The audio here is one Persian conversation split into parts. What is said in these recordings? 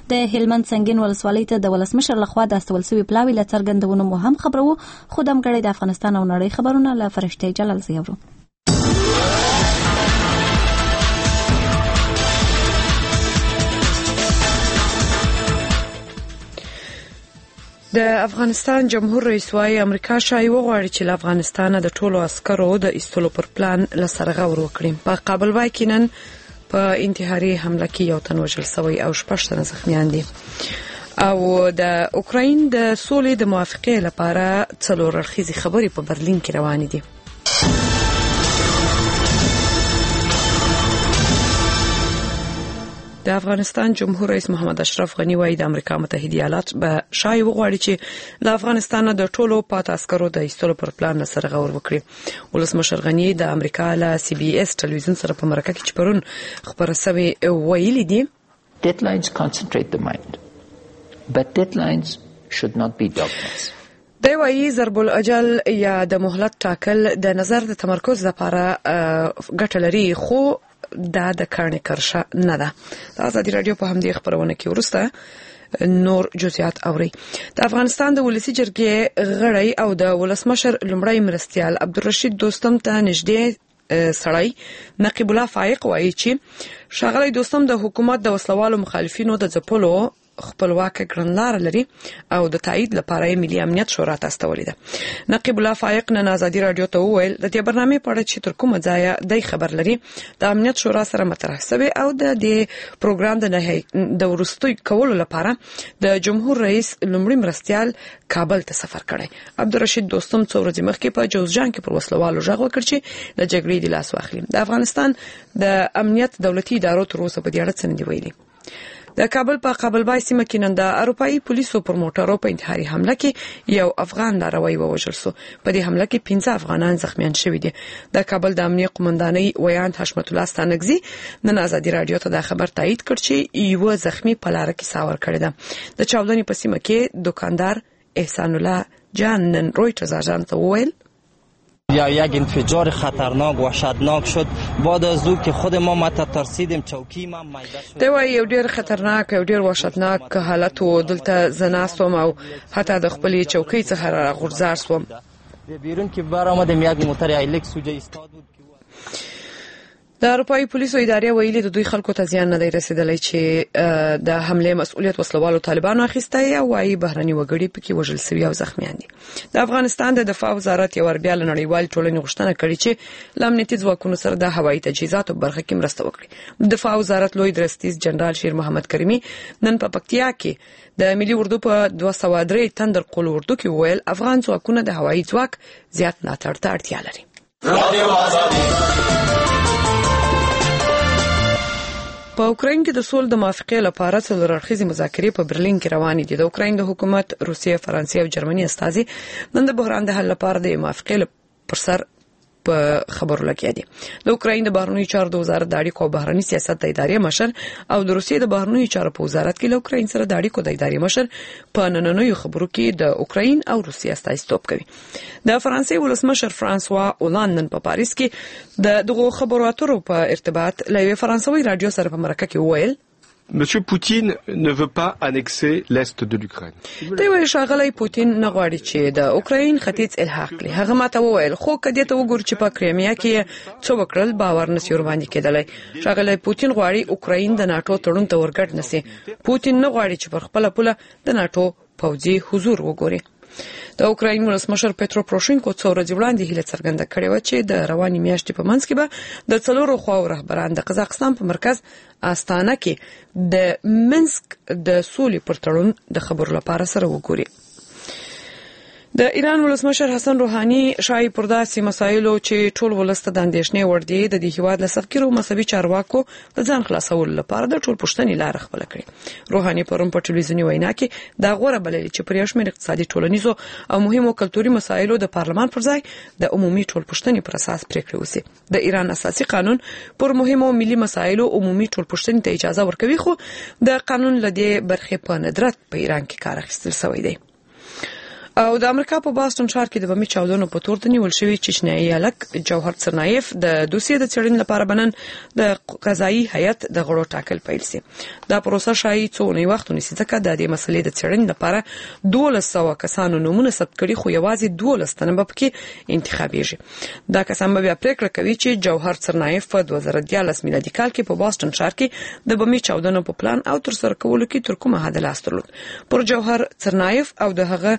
د هلمند سنگین ولسوالۍ ته د ولسمشر لخوا د استول شوي پلاوي له څرګندونو مو هم خبرو. خو د همګړۍ د افغانستان او نړۍ خبرونه له فرشته جلال زیورو. د افغانستان جمهور رئیس وايي امریکا شایي وغواړي چې له افغانستانه د ټولو عسکرو د ایستلو پر پلان له سره غور وکړي. په کابل وای کې نن په انتحاري حمله کې یو تن وژل شوی او 6 تنه زخمیان دي. او د اوکراین د سولې د موافقې لپاره څلور اړخیزې خبرې په برلین کې روانې دي. د افغانستان جمهور رئیس محمد اشرف غنی وايي د امریکا متحده ایالات به شایي وغواړي چې له افغانستان د ټولو پات عسکرو د ایستلو پر پلان سره غور وکړي. ولسمشر غنی د امریکا له سی بي اس ټلویزیون سره په مرکه کې چې پرون خبره سوي ویلي دي deadlines concentrate the mind but deadlines should not be dogmas. د وایي ضرب الاجل یا د مهلت ټاکل د نظر د تمرکز لپاره ګټه لري خو دا د کارنې کرشه نه ده. د ازادي رادیو په همدې خبرونه کې ورسته نور جزئیات اوري. د افغانستان د ولسی جرګې غړی او د ولسمشر لومړی مرستیال عبدالرشید دوستم ته نږدې سړی نقیب الله فائق وایي چې ښاغلی دوستم د حکومت د وسلوالو مخالفینو د ځپلو خپلواک کړنلار لري او د تایید لپاره ملي امنیت شورا ته استولې ده. نقیب الله فائق نن ازادي رادیو ته وویل د دې برنامې په اړه چې تر کومه ځایه د خبر لري د امنیت شورا سره مطرح شوی او د دې پروګرام د ورستوي کولو لپاره د جمهور رئیس لومړی مرستیال کابل ته سفر کړی. عبدالرشید دوستم څو ورځې مخکې په جوزجان کې پر وسلوالو ژغ وکړ چې د جګړې د لاس واخلي. د افغانستان د امنیت دولتي ادارو تر اوسه په دې اړه څه نه دی ویلي. د کابل په قابلبای سیمه کې نن د اروپایي پولیسو پر موټرو په انتحاري حمله کې یو افغان لاروی ووژل شو. په دې حمله کې 15 افغانان زخمیان شوي دي. د کابل د امنیت قومندانۍ ویاند حشمت الله ستانکزي نن ازادي رادیو ته دا خبر تایید کړ چې یو زخمی په لار کې ساور کړی ده. د چاودنې په سیمه کې دکاندار احسان الله جان نن رویټرز اژانس ته وویل یا یک انفجار خطرناک وحشتناک شد بعد از او که خود ما متترسیدیم چوکی ما میده شد. دا یو ډیر خطرناک او ډیر وحشتناک حالت و دلته زناستم او حتی د خپل چوکۍ څخه راغورځار شوم. بیرون که برآمدیم یک موټر ایلکس سوجه ایستاد بود. د اروپایي پولیسو ادارې ویلي د دوی خلکو ته زیان نه دی رسیدلی چې د حمله مسؤلیت وسلوالو طالبانو اخیستی او وايي بهرني وګړي پکې وژل شوي او زخمیان دي. د افغانستان د دفاع وزارت یو بیا له نړیوال ټولنې غوښتنه کړې چې له امنیتي ځواکونو سره د هوایي تجهیزاتو برخه کې مرسته وکړي. د دفاع وزارت لوی درستیز جنرال شیر محمد کریمي نن په پکتیا کې د ملي اردو په 203 تندر قول اردو کې ویل افغان ځواکونه د هوایي ځواک زیات ملاتړ ته اړتیا لري. په اوکراین کې د سولې د موافقې لپاره څلور اړخیزې مذاکرې په برلین کې روانې دي. د اوکراین د حکومت، روسیې، فرانسې او جرمني استازي نن د بحران د حل لپاره د موافقې پر سر په خبرو لګیا دي. د اوکراین د بهرنیو چارو د وزارت د اړیکو او بهرني سیاست د ادارې مشر او د روسیې د بهرنیو چارو په وزارت کې له اوکراین سره د اړیکو د ادارې مشر په نننیو خبرو کې د اوکراین او روسیې استازیتوب کوي. د فرانسې ولسمشر فرانسوا اولاند نن په پاریس کې د دغو خبرو اترو په ارتباط له یوې فرانسوي رادیو سره په مرکه کې وویل Monsieur Poutine ne veut pas annexer l'est de l'Ukraine. دی وایي ښاغلی پوتین نه غواړي چې د اوکراین ختیځ الحاق کړي. هغه ماته وویل خو که دې ته وګورو چې په کریمیا کې څه وکړل باور نشي ورباندې کېدلی. ښاغلی پوتین غواړي اوکراین د ناټو تړون ته ورګډ نشي. پوتین نه غواړي چې پر خپله پوله د ناټو پوځي حضور وګوري. د اوکراین ولسمشر پترو پروشینکو څو ورځې وړاندې هیله څرګنده کړې وه چې د روانې میاشتې په منځ کې به د څلورو خواو رهبران د قزاقستان په مرکز آستانه کې د منسک د سولې پر تړون د خبرو لپاره سره وګوري. د ایران ولسمشر حسن روحاني شایي پر داسې مسایلو چې ټول ولس ته د اندېښنې وړ دي د دې هیواد له سختګیرو مذهبي چارواکو د ځان خلاصولو لپاره د ټول پوښتنې لاره خپله کړې. روحاني پرون په ټلویزیوني وینا کې دا غوره بللې چې پر یو شمېر اقتصادي ټولنیزو او مهمو کلتوري مسایلو د پارلمان پر ځای د عمومي ټول پوښتنې پر اساس پریکړې وشي. د ایران اساسي قانون پر مهمو ملي مسایلو عمومي ټول پوښتنې ته اجازه ورکوي خو د قانون له دې برخې په ندرت په ایران کې کار اخیستل شوی دی. او د امریکا په باستون ښار کې د بمي چاودنو په تور د نیول شوی چچنیایي هلک جوهر څرنایف د دوسیې د څېړنې لپاره بنن د قضایي هیئت د غړو ټاکل پیل شي. دا پروسه شایي څو نه وخت ونیسي ځکه د دې مسلې د څېړنې لپاره 1200 کسانو نومونه ثبت کړي خو یوازې 12 تنه به پکې انتخابیږي. دا کسان به بیا پریکړه کوي چې جوهر څرنایف په 2014 میلادي کال کې په باستون ښار کې د بمي چاودنو په پلان او تر سره کولو کې تر کومه حد لاس درلود. پر جوهر څرنایف او د هغه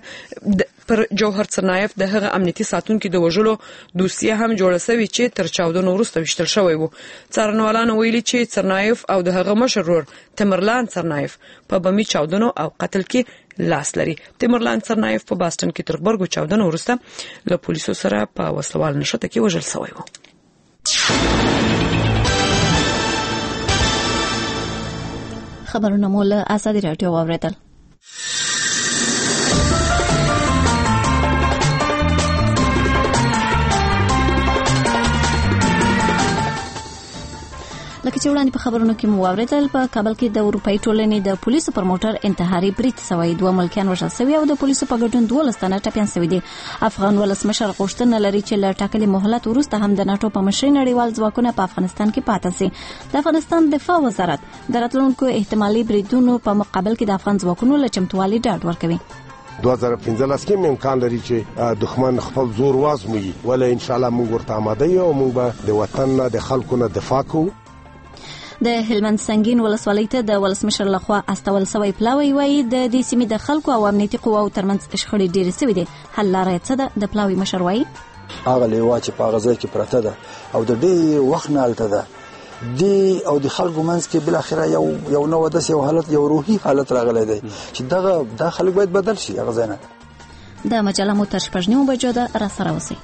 امنیتي ساتونکو د وژلو دوسیه هم جوړه شوې چې تر چاودنو وروسته وشتل شوی وو. څارنوالانو ویلي چې څرنایف او د هغه مشر ورور تیمرلان څرنایف په بمي چاودنو او قتل کې لاس لري. تیمرلان څرنایف په باستون کې تر غبرګو چاودنو وروسته له پولیسو سره په وسلوال نښته کې وژل شوی وو. خبرونه مو له آزادي رادیو واوریدل. لکه چې وړاندې په خبرونو کې مو واوریدل په کابل کې د اروپאי ټولنې د پولیسو پر موټر انتحاري برید شوی. 2 ملکیان وژل شوي او د پولیسو په ګډون 12 تنه ټپیان شوي دي. افغان ولسمشر غوښتنه لري چې له ټاکلي مهلت وروسته هم د ناتو په مشرۍ نړیوال ځواکونه په افغانستان کې پاتې شي. د افغانستان دفاع وزارت د راتلونکو احتمالي بریدونو په مقابل کې د افغان ځواکونو له چمتووالي ډاډ ورکوي. 2015 کې امکان لري چې دښمن خپل زور وازموي ولې ان شاء الله موږ ورته آماده یو او موږ د وطن نه د خلکو نه دفاع کوو. د هلمند سنگین ولسوالۍ ته د ولسمشر لخوا استول شوی پلاوی وایي د دې سیمې د خلکو او امنیتي قواو ترمنځ شخړې ډېرې شوې دي. حل لاره څه ده؟ د پلاوی مشر وایي هغه لیوا چې په غزا کې پراته ده او د دې وخت نه الته ده دی او د خلکو منځ کې بل اخره یو نو د یو حالت یو روحي حالت راغلی دی چې دغه د خلک باید بدل شي. هغه ځنه د مجله مو تر 9 بجو ده را سره اوسئ.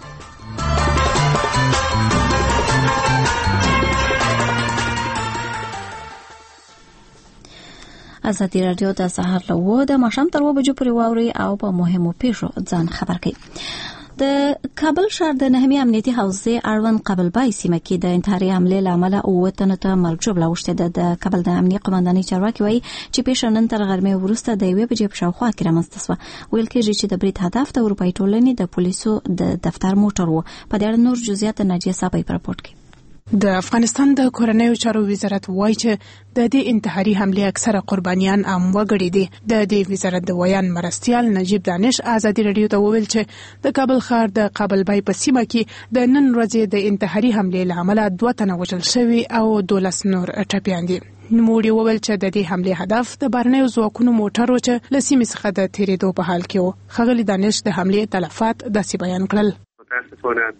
آزادي رادیو د سهار له 9 د ماښام تر 2 بجو پورې واوري او په مهمو پیښو ځان خبر کړي. د کابل ښار د نهمي امنیتي حوزې اړوند قبلبای سیمه کې د انتحاري حملې له امله 9 تنو ته مرګ ژوبله اوښتې ده. د کابل د امنیه قمندانۍ چارواکي وایي چې پیښه نن تر غرمې وروسته د 1 بجې په شاوخوا کې رامنځته شوه. ویل کېږي چې د برید هدف د اروپאי ټولنې د پولیسو د دفتر موټر و. په دې اړه نور جزئیات ناجیه صاحب په راپورټ کې. د افغانستان د کورنیو چارو وزارت وایي چې د دې انتحاري حملې اکثره قربانیان عام وګړي دي. د دې وزارت د ویان مرستيال نجیب دانش آزادي رادیو ته وویل چې د کابل ښار د قبلبای په سیمه کې د نن ورځې د انتحاري حملې له امله 2 تنه وژل شوي او 12 نور ټپیان دي. نوموړي وویل چې د دې حملې هدف د بهرنیو ځواکونو موټر و چې له سیمې څخه د تېرېدو په حال کې و. ښاغلي دانش د حملې تلفات داسې بیان کړل.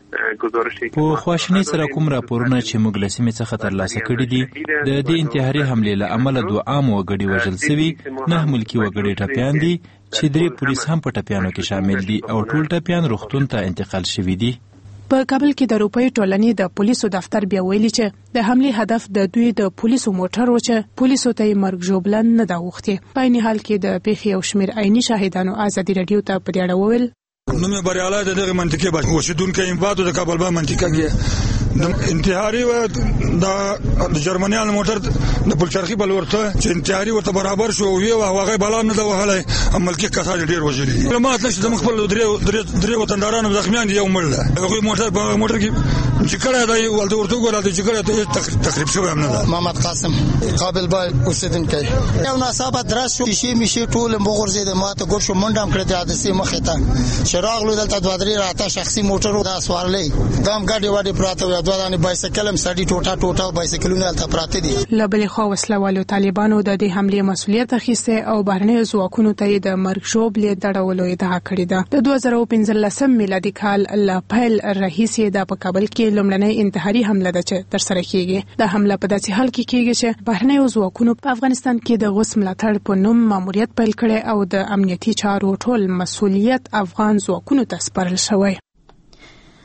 په خواشینۍ سره کوم راپورونه چې موږ له سیمې څخه ترلاسه کړي دي د دې انتحاري حملې له امله 2 عام وګړي وژل شوي، 9 ملکي وګړي ټپیان دي چې 3 پولیس هم په ټپیانو کې شامل دي او ټول ټپیان روغتون ته انتقال شوي دي. په کابل کې د اروپאי ټولنې د پولیسو دفتر بیا ویلي چې د حملې هدف د دوی د پولیسو موټر و چې پولیسو ته مرګ ژوبله نه دا غوښتي. په عین حال کې د پیښې یو شمېر عیني شاهدانو آزادي رادیو ته په دې اړه وویل نومي بریاله د دغه منطقې باندې اوسیدونکو انفاتو د کابل باندې منطقه کې انتحاري و د جرمنیان موټر د پلچرخي بل ورته چې انتحاري ورته برابر شو او هغه بلا نه دا وهله عملکي کسان ډیر وژلي ما تل چې د خپل درې وطندارانو زخمیان دي یو مړ هغه موټر کې چې کړه دا ولته ورته ګورل چې کړه تقریبا شو هم نه ده. محمد قاسم قابل بای اوسیدونکو یو ناصابه درس شو شي مشي ټول مغرزه د ماته ګور شو منډم کړی د حادثه مخه ته شراغ لو دلته دوه درې راته شخصي موټر د اسوارلې دام ګاډي واډي پراته دوه دانه بایسکل هم سړي ټوټه بایسکلونه تل پراته دي. لبل خو وسلوالو طالبانو د دې حملې مسؤلیت اخیسته او بهرنیو ځواکونو ته د مرګ ژوبلې دړولو ادعا کړې ده. د 2015 میلادي کال له پیل راهیسې د په کابل کې لومړنۍ انتحاري حمله ده چې تر سره کیږي. د حمله په داسې حال کې کیږي چې بهرنیو ځواکونو په افغانستان کې د غوث ملاتړ په نوم ماموریت پیل کړي او د امنیتي چارو ټول مسؤلیت افغان ځواکونو ته سپارل شوی.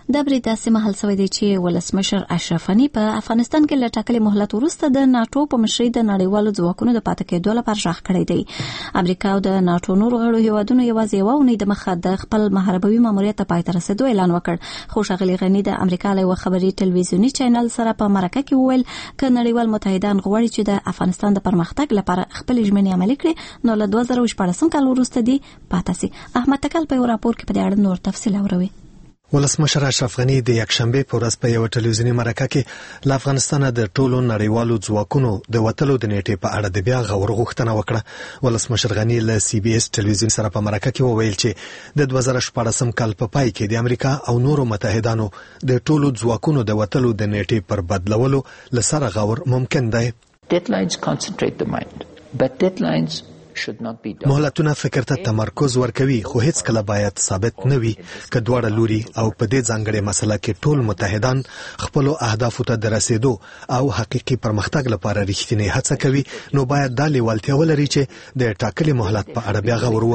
د برید داسې مهال سوی دی چې ولسمشر اشرف غني په افغانستان کې له ټاکلي مهلت وروسته د ناتو په مشرۍ د نړیوالو ځواکونو د پاتې کېدو لپاره ژغ کړی دی. امریکا او د ناتو نورو غړو هیوادونو یوازې یوه اونۍ د مخه د خپل محاربوي ماموریت ته پای ته رسېدو اعلان وکړ، خو ښاغلي غني د امریکا له یوه خبري ټلویزیوني چینل سره په مرکه کې وویل که نړیوال متحدان غواړي چې د افغانستان د پرمختګ لپاره خپل ژمنې عملي کړي نو له 2014 کال وروسته دی پاتې سي. احمد تکل په یو راپور کې په دې اړه نور تفصیل اوروي. ولسمشر اشرف غني د یکشنبه په ورځ په یو ټلویزیوني مرکه کې له افغانستان د ټولو نړیوالو ځواکونو د وټلو د نیټې په اړه د بیا غور غوښتنه وکړه. ولسمشر غني له سی بي اس ټلویزیون سره په مرکه کې وویل چې د 2014 کال په پای کې د امریکا او نورو متحدانو د ټولو ځواکونو د وټلو د نیټې پر بدلولو لسره غور ممکن دی. Deadlines concentrate the mind, but deadlines مهلتونه فکر ته تمرکز ورکوي، خو هیڅ کله باید ثابت نه وي. که دواړه لوري او په دې ځانګړې مسله کې ټول متحدان خپل اهدافو ته د رسیدو او حقيقي پرمختګ لپاره رښتینی هڅه کوي نو باید د لیوالتیا ولري چې د ټاکلي مهلت په اړه بیا غور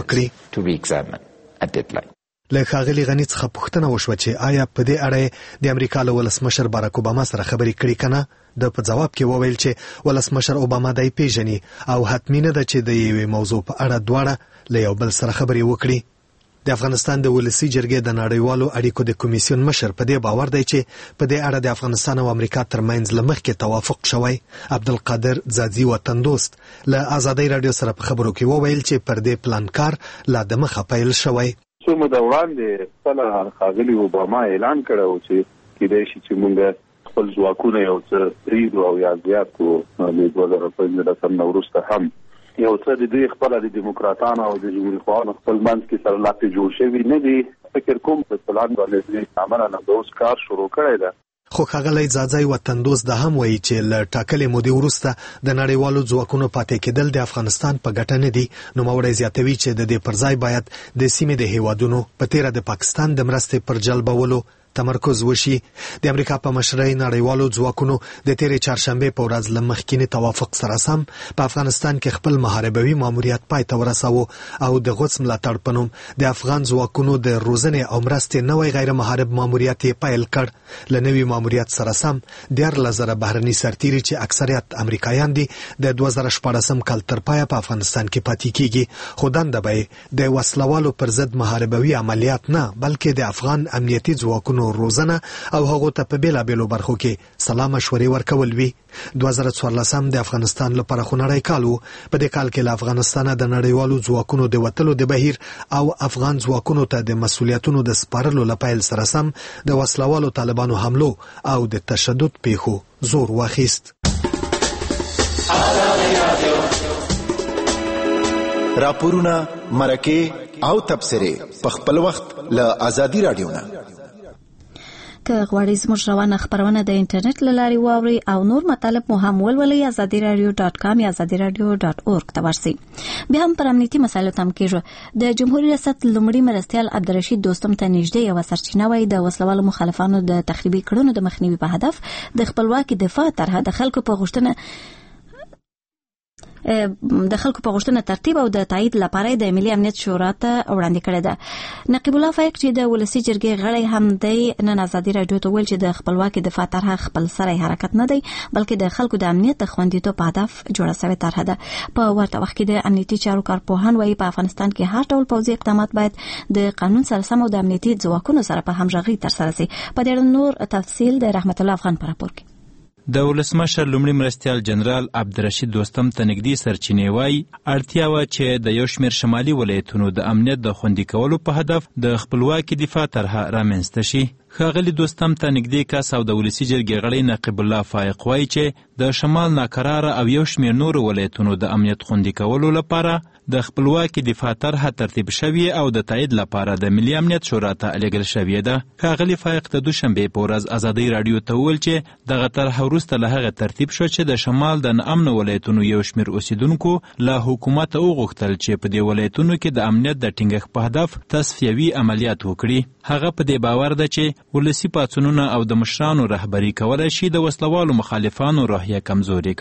وکړي. له ښاغلي غني څخه پوښتنه وشوه چې آیا په دې اړه د امریکا له ولسمشر باراک اوباما سره خبرې کړې کنه. د په جواب کې وویل چې ولسمشر اوباما دای پیژني او حتمی نه ده چې د یوې موضوع په اړه دواړه له یو بل سره خبرې وکړي. د افغانستان د ولسی جرګې د نړیوالو اړیکو د کمیسیون مشر په دې باور دی چې په دې اړه د افغانستان او امریکا ترمنځ لمخ کې توافق شوی. عبدالقادر زادزی وطن دوست له آزادۍ رادیو سره په خبرو کې وویل چې پر دې پلان کار لا د مخه پیل شوی. څو مده وړاندې خپل ښاغلي اوباما اعلان کړو چې کېدای شي چې موږ خپل ځواکونه یو څه پریږدو او یا زیات کړو. د 2015 نه وروسته هم یو څه د دوی خپل د دیموکراتانو او د جمهوریت خواهانو خپل منځ کې سره لاپې جوړ شوي نه دي. فکر کوم په پلان باندې عمله نه د اوس کار شروع کړی ده. خو ښاغلی زادزی وطن دوست د هم وایي چې له ټاکلې مودې وروسته د نړیوالو ځواکونو پاتې کېدل د افغانستان په ګټه نه دي. نوموړی زیاتوي چې د دې پر ځای باید د سیمې د هیوادونو په تیره د پاکستان د مرستې پر جلبولو تمرکز وشي. د امریکا په مشرۍ نړیوالو ځواکونو د تیرې چهارشنبه په ورځ له مخکینی توافق سره سم په افغانستان کې خپل محاربوي ماموریت پای ته ورساوه او د غوڅ ملاتړ په نوم د افغان ځواکونو د روزنې او مرستې نوې غیر محارب ماموریت یې پیل کړ. له نوي ماموریت سره سم 14,000 بهرني سرتیري چې اکثریت امریکایان دي د 2014 کال تر پایه په افغانستان کې پاتې کیږي. خو دنده به د وسلوالو پر ضد محاربوي عملیات نه بلکې د افغان امنیتي ځواکونو روزنه او هغه ته په بیلابیلو برخو کې سلا مشورې ورکول وی. 2014 د افغانستان لپاره خنړی کال وو. په دې کال کې له افغانستان د نړیوالو ځواکونو د وټلو د بهیر او افغان ځواکونو ته د مسولیتونو د سپارلو لپاره سره سم د وسلوالو طالبانو حملو او د تشدد پیښو زور واخیست. راپورونه مرکه او تبصره په خپل وخت له آزادي رادیو نه. که غواړئ زموږ روانه خبرونه د انټرنیټ له لارې واورئ او نور مطالب مو هم ولولئ azadiradio.com یا azadiradio.org ته ورسئ. بیا هم پر امنیتي مسایلو تم کېږو. د جمهوریت ریاست لومړي مرستیال عبدالرشید دوستم ته نږدې یوه سرچینه وایي د وسلوالو مخالفانو د تخریبي کړنو د مخنیوي په هدف د خپلواکي دفاع طرحه د خلکو په غوښتنه ترتیب او د تایید لپاره د ملي امنیت شورا ته وړاندې کړې ده. نقیب الله فایق چې د ولسی جرګې غړی هم دی نن آزادي رادیو ته ویل چې د خپلواکي دفاع طرحه خپل سری حرکت نه دی بلکې د خلکو د امنیت د خوندیتوب په هدف جوړه شوې طرحه ده. په ورته وخت کې د امنیتي چارو کارپوهان وایي په افغانستان کې هر ډول پوځي اقدامات باید د قانون سره سم او د امنیتي ځواکونو سره په همغږۍ ترسره شي. په دې اړه نور تفصیل د رحمت الله افغان په راپور کې. د ولسمشر لومړي مرستیال جنرال عبدالرشید دوستم ته نږدې سرچینې وایي اړتیا وه چې د یو شمېر شمالي ولایتونو د امنیت د خوندي کولو په هدف د خپلواکي دفاع طرحه رامنځته شي. ښاغلي دوستم ته نږدې کس او د ولسي جرګې غړی نقیب الله فایق وایي چې د شمال ناکراره او یو شمېر نورو ولایتونو د امنیت خوندي کولو لپاره د خپلواکي دفاع طرحه ترتیب شوې او د تایید لپاره د ملي امنیت شورا ته لېږل شوې ده. ښاغلي فایق د دوشنبې په ورځ ازادۍ راډیو ته وویل چې دغه طرحه وروسته له هغه ترتیب شو چې د شمال د ناامنو ولایتونو یو شمېر اوسیدونکو له حکومته وغوښتل چې په دې ولایتونو کې د امنیت د ټینګښت په هدف تصفیوي عملیات وکړي. هغه په دې باور ده چې ولسی پاڅونونه او د مشرانو رهبری کولای شي د وسلوالو مخالفانو روحیه کمزوري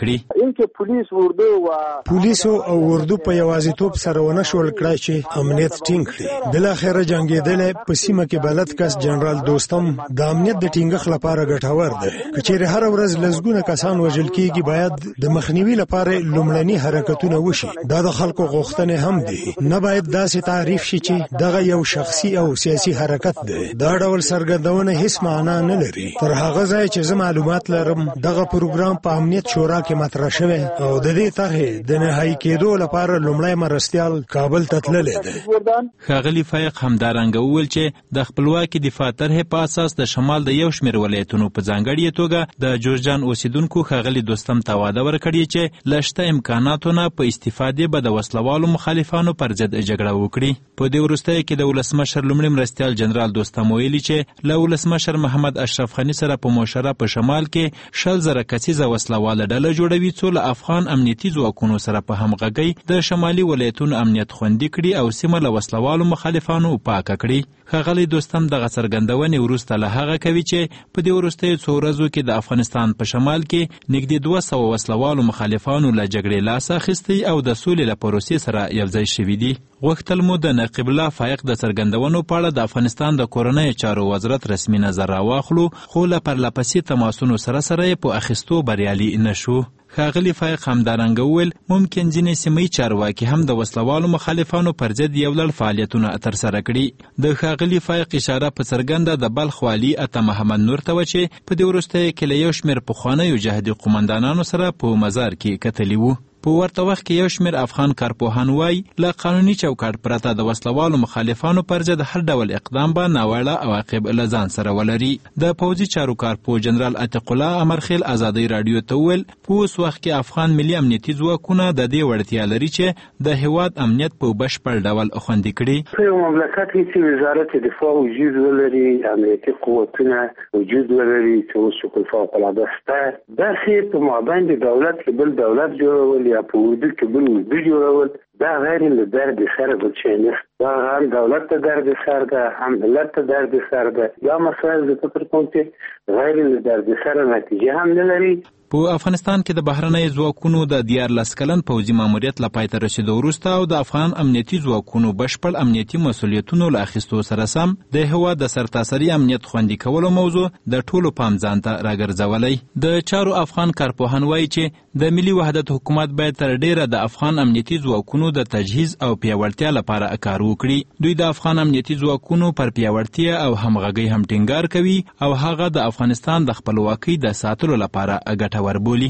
کړي. پولیسو او اردو په یوازیتوب سره ونه شول کړای چې امنیت ټینګ کړي. بل اخر جنگیدل په سیمه کې بلد کس جنرال دوستم د امنیت د ټینګښت لپاره ګټور دی. کچېره هر ورځ لزګونه کسان وژل کیږي، باید د مخنیوي لپاره لومړني حرکتونه وشي. دا د خلکو غوښتنې هم دي. نه باید داسې تعریف شي چې دغه یو شخصي او سیاسي حرکت دی. دا ډول سرګردونه هیڅ معنا نه لري. تر هغه ځای چې زه معلومات لرم دغه پروګرام په امنیت شورا کې مطرح شوی او د دې طرحې د نهایی کېدو لپاره لومړی مرستیال کابل ته تللی دی. ښاغلي فایق همدارنګه وویل چې د خپلواکي دفاع طرحې په اساس د شمال د یو شمېر ولایتونو په ځانګړې توګه د جورجان اوسیدونکو ښاغلي دوستم ته واده ورکړي چې له شته امکاناتو نه په استفادې به د وسلوالو مخالفانو پر ضد جګړه وکړي. په دې وروستیو کې د ولسمشر لومړي مرستیال جنرال دوستم ویلي چې له ولسمشر محمد اشرف غني سره په مشوره په شمال کې 100,000 کسیزه وسلواله ډله جوړوي څو له افغان امنیتي ځواکونو سره په همغږۍ د شمالي ولایتونو امنیت خوندي کړي او سیمه له وسلوالو مخالفانو پاکه کړي. ښاغلي دوستم دغه څرګندونې وروسته له هغه کوي چې په دې وروستیو څو ورځو کې د افغانستان په شمال کې نږدې 200 وسلوالو مخالفانو له جګړې لاس اخیستی او د سولې له پروسې سره یوځای شوي دي. غوښتل مو د نقیب الله فایق د څرګندونو په اړه د افغانستان د کورنیو چارو وزارت رسمي نظر راواخلو، خو له پرلپسې تماسونو سره یې په اخیستو بریالي نشو. ښاغلي فایق همدارنګه وویل ممکن ځینې سیمه‌یي چارواکي هم د وسلوالو مخالفانو پر ضد یو لړ فعالیتونه ترسره کړي. د ښاغلي فایق اشاره په څرګنده د بلخ والي عطا محمد نور ته وه چې په دې وروستیو کې له یو شمېر پخوانیو جهادي قومندانانو سره په مزار کې کتلي وو. په ورته وخت کې یو شمېر افغان کارپوهان وایي له قانوني چوکاټ پرته د وسلوالو مخالفانو پر ضد هر ډول اقدام به ناوړه عواقب له ځان سره ولري. د پوځي چارو کارپوه جنرال عتیق الله امرخیل ازادۍ راډیو ته وویل په اوس وخت کې افغان ملي امنیتي ځواکونه د دې وړتیا لري چې د هیواد امنیت په بشپړ ډول خوندي کړي. په مملکت کې چې وزارت دفاع وجود ولري، امنیتي قوتونه وجود ولري چې اوس په فوق العاده شته، داسې په مابین دولت کې بل دولت جوړول یا په وجود کې بل وجود جوړول دا غیر له درد سره بل شي نه. دا هم دولت ته درد سره ده، هم ملت ته درد سره ده. یا مسایل د فکر کوم چې غیر له درد سره نتیجه هم نه لري. په افغانستان کې د بهرنۍ ځواکونو د 14 کلن پوځي ماموریت له پای ته رسیدو وروسته او د افغان امنیتي ځواکونو بشپړ امنیتي مسؤلیتونو له اخیستو سره سم د هیواد د سرتاسري امنیت خوندي کولو موضوع د ټولو پام ځان ته راګرځولی. د چارو افغان کارپوهان وایي چې د ملي وحدت حکومت باید تر ډیره د افغان امنیتي ځواکونو د تجهیز او پیاوړتیا لپاره کار وکړي. دوی د افغان امنیتي ځواکونو پر پیاوړتیا او همغږۍ هم ټینګار کوي او هغه د افغانستان د خپلواکۍ د ساتلو لپاره ګټور بولي.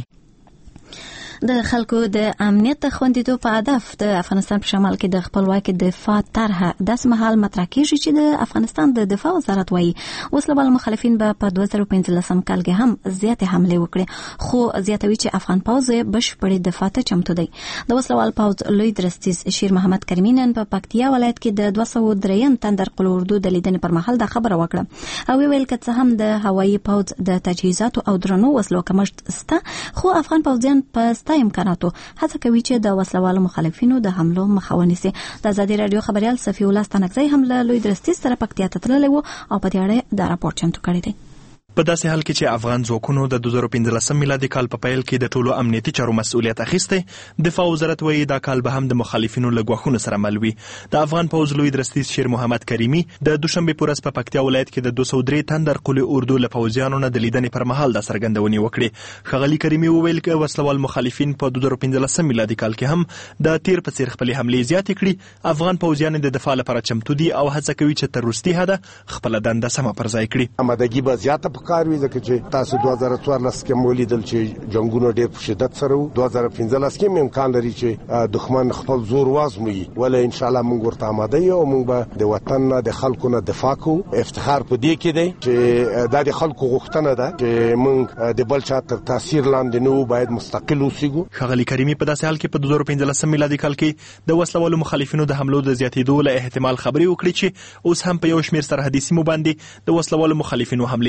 د خلکو د امنیت خوندیتوب په هدف د افغانستان په شمال کې د خپلواکۍ دفاع طرحه داسې مهال مطرح کیږي چې د افغانستان د دفاع وزارت وایي وسلوال مخالفین به په 2015 کال کې هم زیاتې حملې وکړي، خو زیاتوي چې افغان پوځ بشپړې دفاع ته چمتو دی. د وسلوال پوځ لوی درستیز شیر محمد کریمي نن په پکتیا ولایت کې د 203 تندر قل اردو د لیدنې پر مهال دا خبره وکړه او ویل کڅ هم د هوایي پوځ د تجهیزاتو او درنو وسلو کمښت سته، خو افغان پوځیان په امکاناتو هڅه کوي چې د وسلوالو مخالفینو د حملو مخه ونیسي. د آزادي رادیو خبريال صفي الله ستانکزی هم له لوی درستي سره پکتیا ته تللی و او په دې اړه دا راپور چمتو کړی دی. په داسې حال کې چې افغان ځواکونو د 2015 میلادي کال په پیل کې د ټولو امنیتي چارو مسؤلیت اخیسته، دفاع وزارت وایي دا کال به هم د مخالفینو له ګواښونو سره مل وي. د افغان پوځ لوی درستیز شیر محمد کریمي د دوشنبه په ورځ په پکتیا ولایت کې د 203 تندر قل اردو له پوځیانو نه د لیدنې پر مهال د څرګندونې وکړې. ښاغلي کریمي وویل چې وسلوال مخالفین په 2015 میلادي کال کې هم د تیر په څیر خپل حملې زیاتې کړي. افغان پوځیان د دفاع لپاره چمتو دي او هڅه کوي چې تر وروستي حده خپل دنده سم پر ځای کړي. آمادګي به زیاته پکار وي ځکه چې تاسو 2014 کې مولیدل چې جنگونو ډېر په شدت سره وو. 2015 کې امکان لري چې دښمن خپل زور وازموي، ولې ان شاء الله موږ ورته آماده یو او موږ به د وطن د خلکو نه دفاع کوو. افتخار په دې کې دی چې د خلکو غوښتنه ده چې موږ د بل چا تر تاثیر لاندې نه باید مستقل اوسېږو. ښاغلي کریمي په داسې حال کې په 2015 میلادي کال کې د وسلوالو مخالفینو د حملو د زیاتېدو له احتمال خبرې وکړي چې اوس هم په یو شمېر سرحدي سیمو باندې د وسلوالو مخالفینو حملې دوام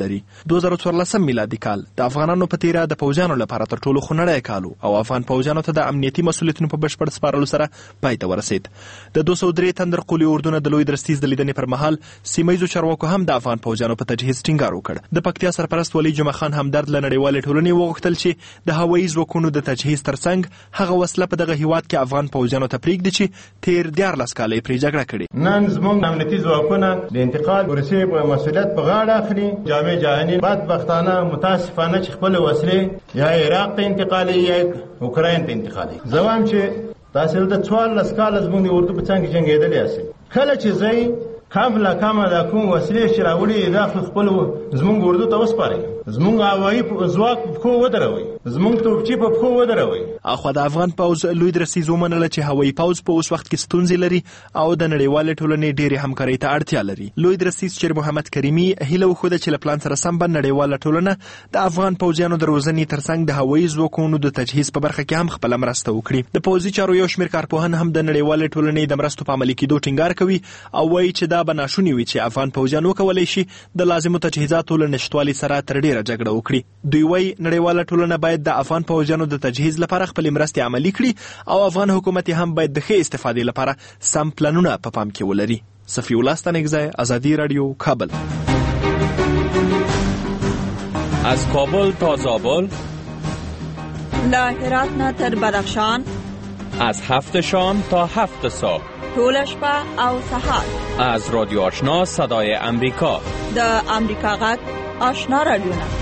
لري. 2014 میلادي کال د افغانانو په تیره د پوځیانو لپاره تر ټولو خونړی کال او افغان پوځیانو ته د امنیتي مسؤلیتونو په بشپړ سپارلو سره پای ته ورسید. د 203 تندر قولي اردونه د لوی درستیز د لیدنې پر مهال سیمایي چارواکو هم د افغان پوځیانو په تجهیز ټینګار وکړ. د پکتیا سرپرست ولی جمعه خان همدرد له نړیوالې ټولنې وغوښتل چې د هوایي ځواکونو د تجهیز ترڅنګ هغه وسله په دغه هیواد کې افغان پوځیانو ته پرېږدي چې تیر 14 کال یې پرې جګړه کړې. نن زموږ امنیتي ځواکونه د انتقال پروسې په مسؤلیت په غاړه اخلي. جامع جهاني بدبختانه متاسفانه چې خپل وسلې یا عراق ته انتقالي یا اوکراین ته انتقالي. زه وایم چې تاسو د 14 کال زموږ د اردو په څنګ کې جنګېدلې یاست. کله چې زه کم لا کم د کوم وسلې چې راوړي داخل خپل زموږ اردو ته وسپاري، زموږ هوایي ځواک په خو ودروي، زموږ توپچي په خو ودروي. اخو د افغان پوځ لوی درستیز ومنله چې هوایي پوځ په اوس وخت کې ستونزې لري او د نړیوالې ټولنې ډېرې همکارۍ ته اړتیا لري. لوی درستیز شیر محمد کریمي هیله وښوده چې له پلان سره سم به نړیواله ټولنه د افغان پوځیانو د روزنې ترڅنګ د هوایي ځواکونو د تجهیز په برخه کې هم خپله مرسته وکړي. د پوځي چارو یو شمېر کارپوهان هم د نړیوالې ټولنې د مرستو په عملي کېدو ټینګار کوي او وایي چې دا به ناشونې وي چې افغان پوځیان وکولی شي د لازمو تجهیزاتو له نشتوالي سره تر ډیره جګړه وکړي. دوی وایي نړیواله ټولنه باید د افغان پوځیانو د تجهیز لپاره خپلې مرستې عملي کړي او افغان حکومت هم باید د ښې استفادې لپاره سم پلانونه په پام کې ولري. صفی الله ستانکزی، ازادي رادیو، کابل. از کابل تا زابل، له هرات نه تر بدخشان، از 7 شام تا 7 صبح، طول شپه او سهار، از رادیو آشنا صدای امریکا، د امریکا غږ آشنا رادیو نه.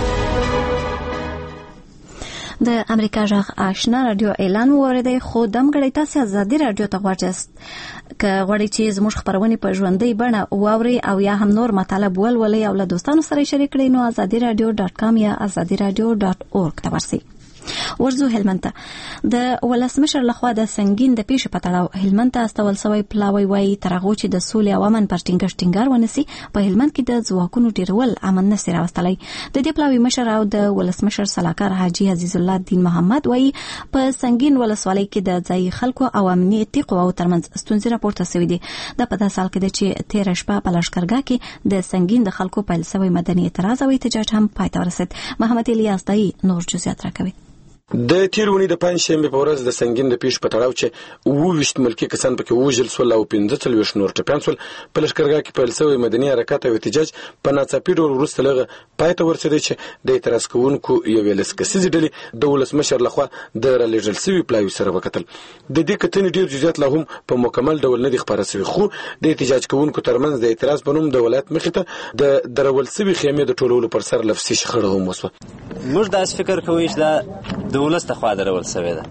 د امریکا غږ آشنا رادیو اعلان وریدي خو دمګړی تاسو ازادي رادیو ته غواړئ که غواړئ چې زموږ خبرونه په ژوندۍ بڼه واوري او یا هم نور مطالب ولولئ او له دوستانو سره شریک کړئ نو azadiradio.com یا azadiradio.org ته ورسئ. ورزو هلمند ته د ولسمشر لخوا د سنگین د پیښې په تړاو هلمند ته استول سوی پلاوی وایي تر هغه چې د سولې او امن پر ټینګار ونیسي په هلمند کې د ځواکونو ډیرول امن نشي راوستلی. د دې پلاوی مشر او د ولسمشر سلاکار حاجی عزیز الله الدین محمد وایي په سنگین ولسوالۍ کې د ځای خلکو او امنیتي قواو ترمنځ ستونزې راپورته شوې دي. د په داسې حال کې ده چې تیر شپه په لښکرګاه کې د سنگین د خلکو پیل شوی مدني اعتراض او احتجاج هم پای ته ورسید. محمد الیاس دای نور جزئیات راکوي. د تیرونی د پنځشنبه په ورځ د سنگین د پیښ په تړاو چې 22 ملکی کسان پکې وژل سول او 15 نور ټپيان سول په لښکرګاه کې پیل شوی مدني حرکت او احتجاج په ناڅاپي ډول وروسته لغه پای ته ورسېد چې د اعتراض کوونکو یو لسکسیز ډلې د ولسمشر لخوا د رالېږل شوی پلاوی سره وکتل. د دې کتنې ډیر جزئیات لا هم په مکمل ډول نه دي خبره شوی خو د احتجاج کوونکو ترمنځ د اعتراض په نوم د ولایت مخې ته د درول شوی خیمه د ټولولو پر سر لفظي شخړه هم وسوه. موږ داس فکر کوو چې دا د ولست خوا درول سوی ده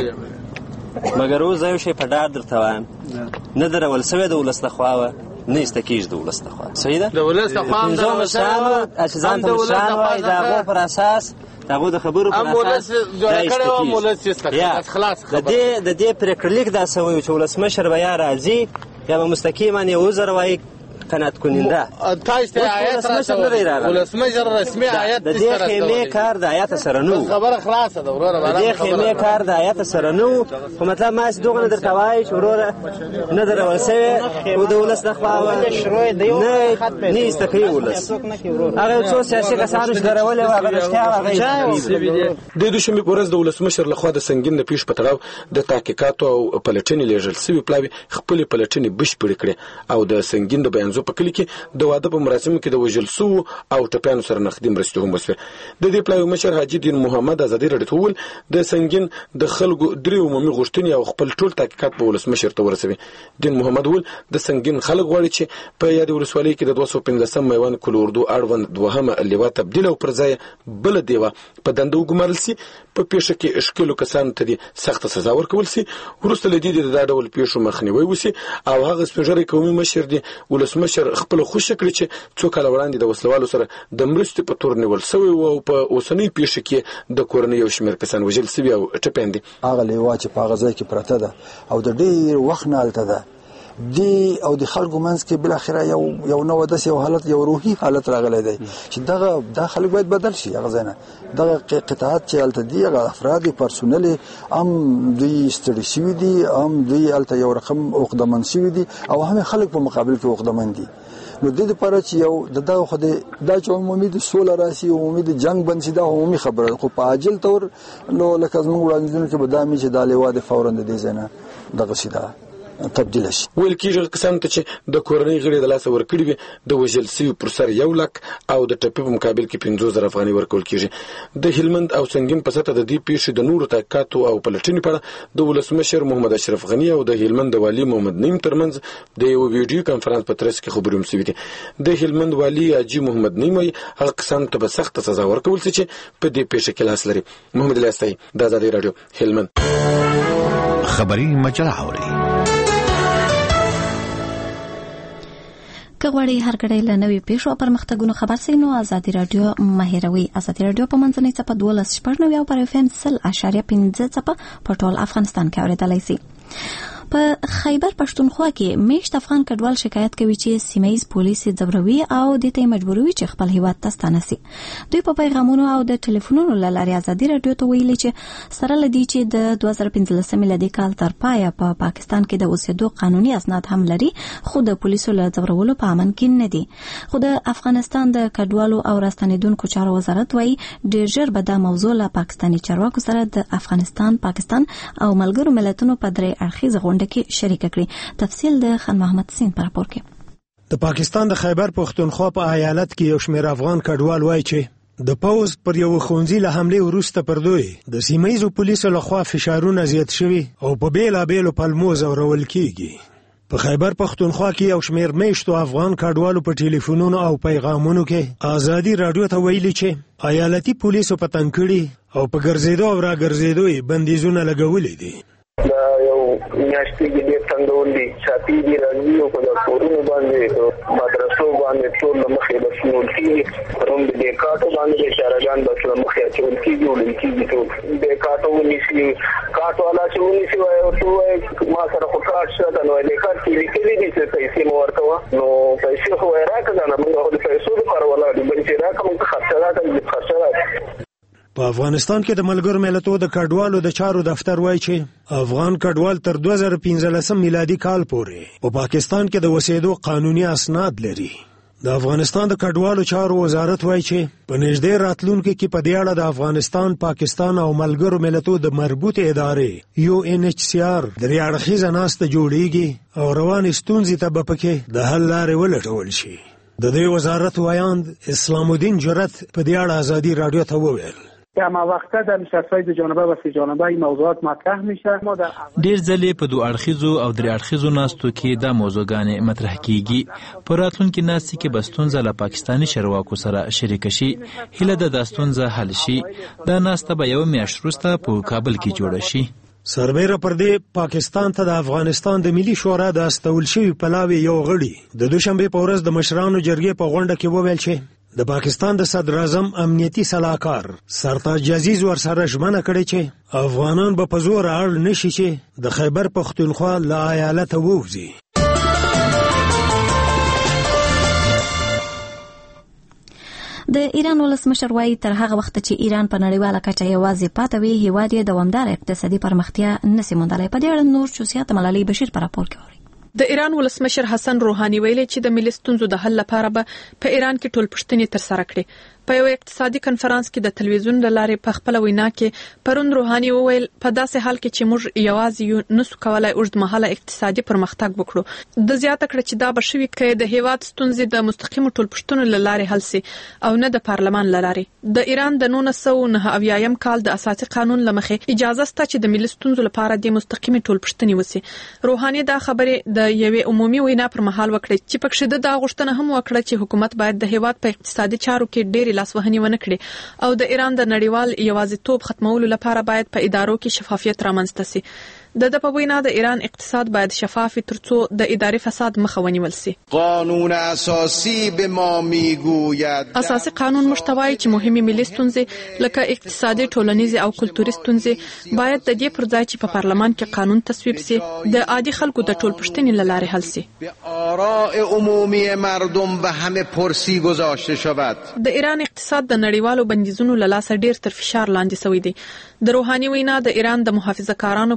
مګر اوس یو شی په ډاډ درته وایم نه درول سوی د ولست خوا نه استکیږي د ولست خوا صحیح ده. د ولست خوا هم د ولست خوا د هغو پر اساس دغه د خبرو په اساس جوړ کړي او مولس استکاس خلاص خبر د دې پریکړلیک دا سوی چې ولسمشر بیا راځي یا مستقیما یو وزر وایي قناعت کننده تاسو آیات راځي ولسمشر رسمي آیات د دې خیمه کار د آیات سره نو خبره خلاصه ده وروره د دې خیمه کار د آیات سره نو خو مطلب ما دغه درته وایي وروره نه درول سوی او د ولس د خوا نه استکوي ولس هغه څو سیاسي کسانو چې درول او هغه رښتیا د دوشنبه ورځ د ولسمشر لخوا د سنگین د پیښ په تړاو د تحقیقات او پلټنې لیږل سوي پلاوی خپل پلټنې بشپړې کړې او د سنگین د بیان په کلی کې د واده په مراسمو کې د وژل سو او ټپيانو سره نقدي مرستې هم وسوه. د دې پلاوی مشر حاجی دین محمد ازادي رډ ټول د سنگین د خلکو درې عمومي غوښتنې او خپل ټول تحقیقات په ولسمشر ته ورسوي. دین محمد ول د سنگین خلک غواړي چې په یاد ولسوالۍ کې د 215 میوان کل اردو اړوند دوهمه لیوا تبدیل او پر ځای بل دیوا په دنده وګمارل سي په پیښه کې اشکالو کسان ته دي سخت سزا ورکول سي. ورسته لدی د ډول پیښو مخنیوي وسی او هغه سپېژري قومي مشر دي ولسمشر خپل خوشی کړی چې څو کال وړاندې د وسلوالو سره د مرستې په تور نیول سوی او په اوسنۍ پیښه کې د کورنۍ یو شمېر کسان وژل سوي او ټپيان دي. هغه لیوا چې په هغه ځای کې پرته ده او د ډېر وخت نه هلته ده دی او د خلکو منځ کې بل اخره یو نو داسې یو حالت یو روحي حالت راغلی دی چې دغه خلک باید بدل شي. هغه ځای نه دغه قطاعات چې هلته دي هغه افراد پرسونل هم دوی ستړي شوي دي هم دوی هلته یو رقم عقدمن شوي دي او هم خلک په مقابل کې عقدمن دي. نو د دې لپاره چې یو دغه خدای دا چې عمومي د سوله راسي عمومي د جنگ بنسي دا عمومي خبره خو په عاجل تور نو لکه زموږ وړاندیزونه کې بدامي چې د لیوا د فورا د دې ځنه دغه سیده تبدیل شي. ویل کېږي کسان ته چې د کورنۍ غړي د لاسه ورکړي وي د وژل سوي پر سر 1 لک او د ټپي په مقابل کې 50,000 افغانۍ ورکول کېږي. د هلمند او سنگین په سطح د دې پیښې د نورو تحقیقاتو او پلټنې په اړه د ولسمشر محمد اشرف غنی او د هلمند والي محمد نعیم ترمنځ د یو ویډیو کانفرنس په ترڅ کې خبرې هم شوې دي. د هلمند والي حاجي محمد نعیم هغه کسان ته به سخت سزا ورکول چې په دې پیښه کې لاس لري. محمد الیاسی د آزادۍ رادیو هلمند. خبري مجله اوري که غواړئ هر کړی له نوې پیښو او پرمختګونو خبر سئ نو آزادي رادیو مهیروي. آزادي رادیو په منځنۍ څپه 12.9 او پر FM 100.5 څپه په ټول افغانستان کې اورېدلای شئ. په خیبر پښتونخوا کې میشت افغان کډوال شکایت کوي چې سیمایي پولیس ځبروي او د ته مجبوروي چې خپل هیواد ته ستانه شي. دوی په پیغامونو او د ټلیفونونو له لارې آزادي رادیو ته ویلي چې سره لدی چې د 2015 میلادي کال تر پایه په پاکستان کې د اوسېدو قانوني اسناد هم لري خو د پولیسو له ځبرولو په امن کې نه دي. خو د افغانستان د کډوالو او راستنیدونکو چارو وزارت وايي ډېر ژر به دا موضوع له پاکستاني چارواکو سره د افغانستان، پاکستان او ملګرو ملتونو په درې اړخیزه غونډه کې شریک کړي. تفصیل د خان محمد سین پر راپور کې. د پاکستان د خیبر پښتونخوا په ایالت کې یو شمېر افغان کډوال وایي چې د پوز پر یو خونځي له حمله وروسته پر دوی د سیمایي پولیسو لخوا فشارونه زیات شوي او په بیلابېلو پلمو زورول کیږي. په خیبر پښتونخوا کې یو شمېر میشتو افغان کډوالو په ټلیفونونو او پیغامونو کې آزادي رادیو ته ویلي چې ایالتي پولیسو په تنکړي او په ګرځېدو او راګرځېدو بندیزونه لګولې دي. میاشتې کې ډېر څنګهول دي چاپی دي راځي او په کورونو باندې مدرسو باندې ټول مخې بسنول کېږي هم د کاټو باندې چارجان بس مخې اچول کېږي ولې کېږي ټول د کاټو ونیسي کاټو والا چې ونیسي وایي او څه وایي ما سره خو کاټ شته نو د کاټ کې لیکلي دي چې پیسې مو ورکوه نو پیسې خو یې راکړه نه موږ خو د پیسو لپاره ولاړ دي بل چې راکړه موږ خرچه راکړه خرچه راکړه. په افغانستان کې د ملګرو ملتونو د کډوالو د چارو دفتر وایي چې افغان کډوال تر 2015 میلادي کال پورې په پاکستان کې د وسیدو قانوني اسناد لري. د افغانستان د کډوالو چارو وزارت وایي چې په نږدې راتلونکو کې په دې اړه د افغانستان، پاکستان او ملګرو ملتونو د مربوطه ادارې UNHCR درې اړخیزه ناسته جوړیږي او روانې ستونزې ته به پکې د حل لارې ولټول شي. د دې وزارت وایاند اسلام الدین جرأت په دې اړه آزادي رادیو ته وویل که ما وقته در نشست‌های دو جانبه و سه جانبه این موضوعات مطرح میشه. ما در ډیر ځلې په دوه اړخیزو او درې اړخیزو ناستو کې دا موضوعګانې مطرح کیږي. په راتلونکي ناستې کې به ستونزه له پاکستاني چارواکو سره شریک شي. هیله ده دا ستونزه حل شي. دا ناسته به یو میاشت وروسته په کابل کې جوړه شي. سربېره پر دې پاکستان ته د افغانستان د ملي شورا د استول شوي پلاوي یو غړي د دوشنبه په ورځ د مشرانو جرګې په غونډه کې وویل چې د پاکستان د صدر اعظم امنیتي صلاحکار سرتاج عزیز ورسره ژمنه کړې چې افغانان به په زور اړ نشي چې د خیبر پښتونخوا له ایالت ووځي. د ایران ولسمشر وايي تر هغه وخت چې ایران په نړیواله کچه یوازې پاتې وي هیواد یې دوامدار اقتصادي پرمختیا نشي موندلی. په دې اړه نور چوسیات ملالۍ بشیر پر راپور کوي. د ایران ولسمشر حسن روحاني ویلي چې د ملي ستونزو د حل لپاره به په ایران کې ټول پوښتنې ترسره کړي. په یو اقتصادي کنفرانس کې د تلویزیون له لارې په خپل وینا کې پرون روحاني وویل په داسې حال کې چې موږ یوازې نسو کولای اوږدمهاله اقتصادي پرمختګ وکړو. د زیاته کړ چې دا به شوي کې د هیواد ستونزې د مستقیمو ټول پوښتنو له لارې حل سي او نه د پارلمان له لارې. د ایران د 1999 کال د اساسي قانون لمخې اجازه شته چې د ملي ستونزو لپاره د مستقیمي ټول پوښتنې وسی. روحاني دا خبره د یوې عمومي وینا پر مهال وکړه چې پکې د غوښتنه هم وکړه چې حکومت باید د هیواد په اقتصادي چارو کې ډېر لاسوهنې ونه کړي او د ایران د نړیوال یوازیتوب ختمولو لپاره باید په ادارو کې شفافیت رامنځته شي. د په وینا د ایران اقتصاد باید شفاف ترڅو د اداري فساد مخه ونیول شي. قانون اساسی به ما میگوید اساسي قانون محتوای چې مهمه ملي ستونزې لکه اقتصادي، ټولنیزه او کلتوري ستونزې باید د دې پر ځای چې په پارلمان کې قانون تصویب شي د عادي خلکو د ټول پوښتنې له لارې حل شي. آراء عمومی مردم به همه پرسی گذاشته شود. د ایران اقتصاد د نړیوالو بندیزونو له لاسه ډیر تر فشار لاندې شوی دی. د روحاني وینا د ایران د محافظه کارانو پر وړاندې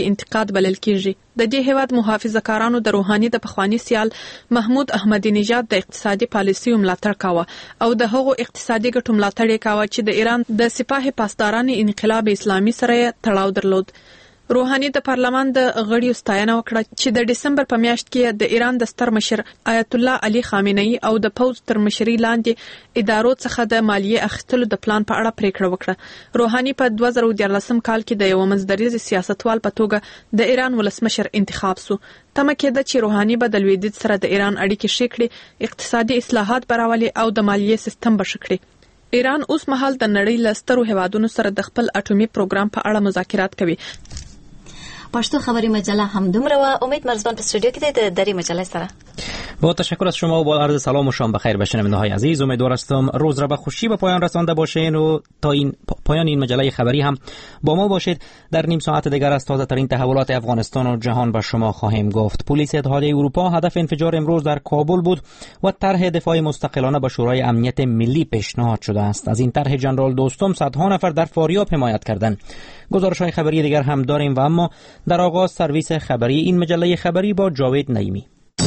کې انتقاد بلل کیږي. د دې هیواد محافظه‌کارانو د روحاني د پخوانی سیال محمود احمدی نژاد د اقتصادي پالیسیو ملاتړ کاوه او د هغو اقتصادي ګټو ملاتړ یې کاوه چې د ایران د سپاه پاسداران انقلاب اسلامي سره تړاو درلود. روحاني د پارلمان د غړیو ستاینه وکړه چې د دسمبر په میاشت کې د ایران د ستر مشر آیت الله علي خامنه‌ای او د پوز تر مشرۍ لاندې ادارو څخه د مالیې اخیستلو د پلان په اړه پریکړه وکړه. روحاني په 2014 کال کې د یو منځدریز سیاستوال په توګه د ایران ولسمشر انتخاب سو. تمه کېده چې روحاني به د لویدیځ سره د ایران اړیکې ښې کړي، اقتصادي اصلاحات براولي او د مالیې سیستم به ښه کړي. ایران اوس مهال د نړۍ له سترو هیوادونو سره د خپل اټومي پروګرام په اړه مذاکرات کوي. پښتو خبری مجله هم دومره و. امید مرزبان په استودیو کې د دری مجله سره. با تشکر از شما و با عرض سلام و شام بخیر به شنونده‌های عزیز. امیدوار هستم روز را به خوشی به پایان رسانده باشین و تا این پایان این مجله خبری هم با ما باشید. در نیم ساعت دیگر از تازه ترین تحولات افغانستان و جهان به شما خواهیم گفت. پلیس اتحادیه اروپا هدف انفجار امروز در کابل بود و طرح دفاع مستقلانه به شورای امنیت ملی پیشنهاد شده است. از این طرح جنرال دوستم صدها نفر در فاریاب حمایت کردند. گزارش‌های خبری دیگر هم داریم و اما در آغاز سرویس خبری این مجله خبری با جاوید نعیمی.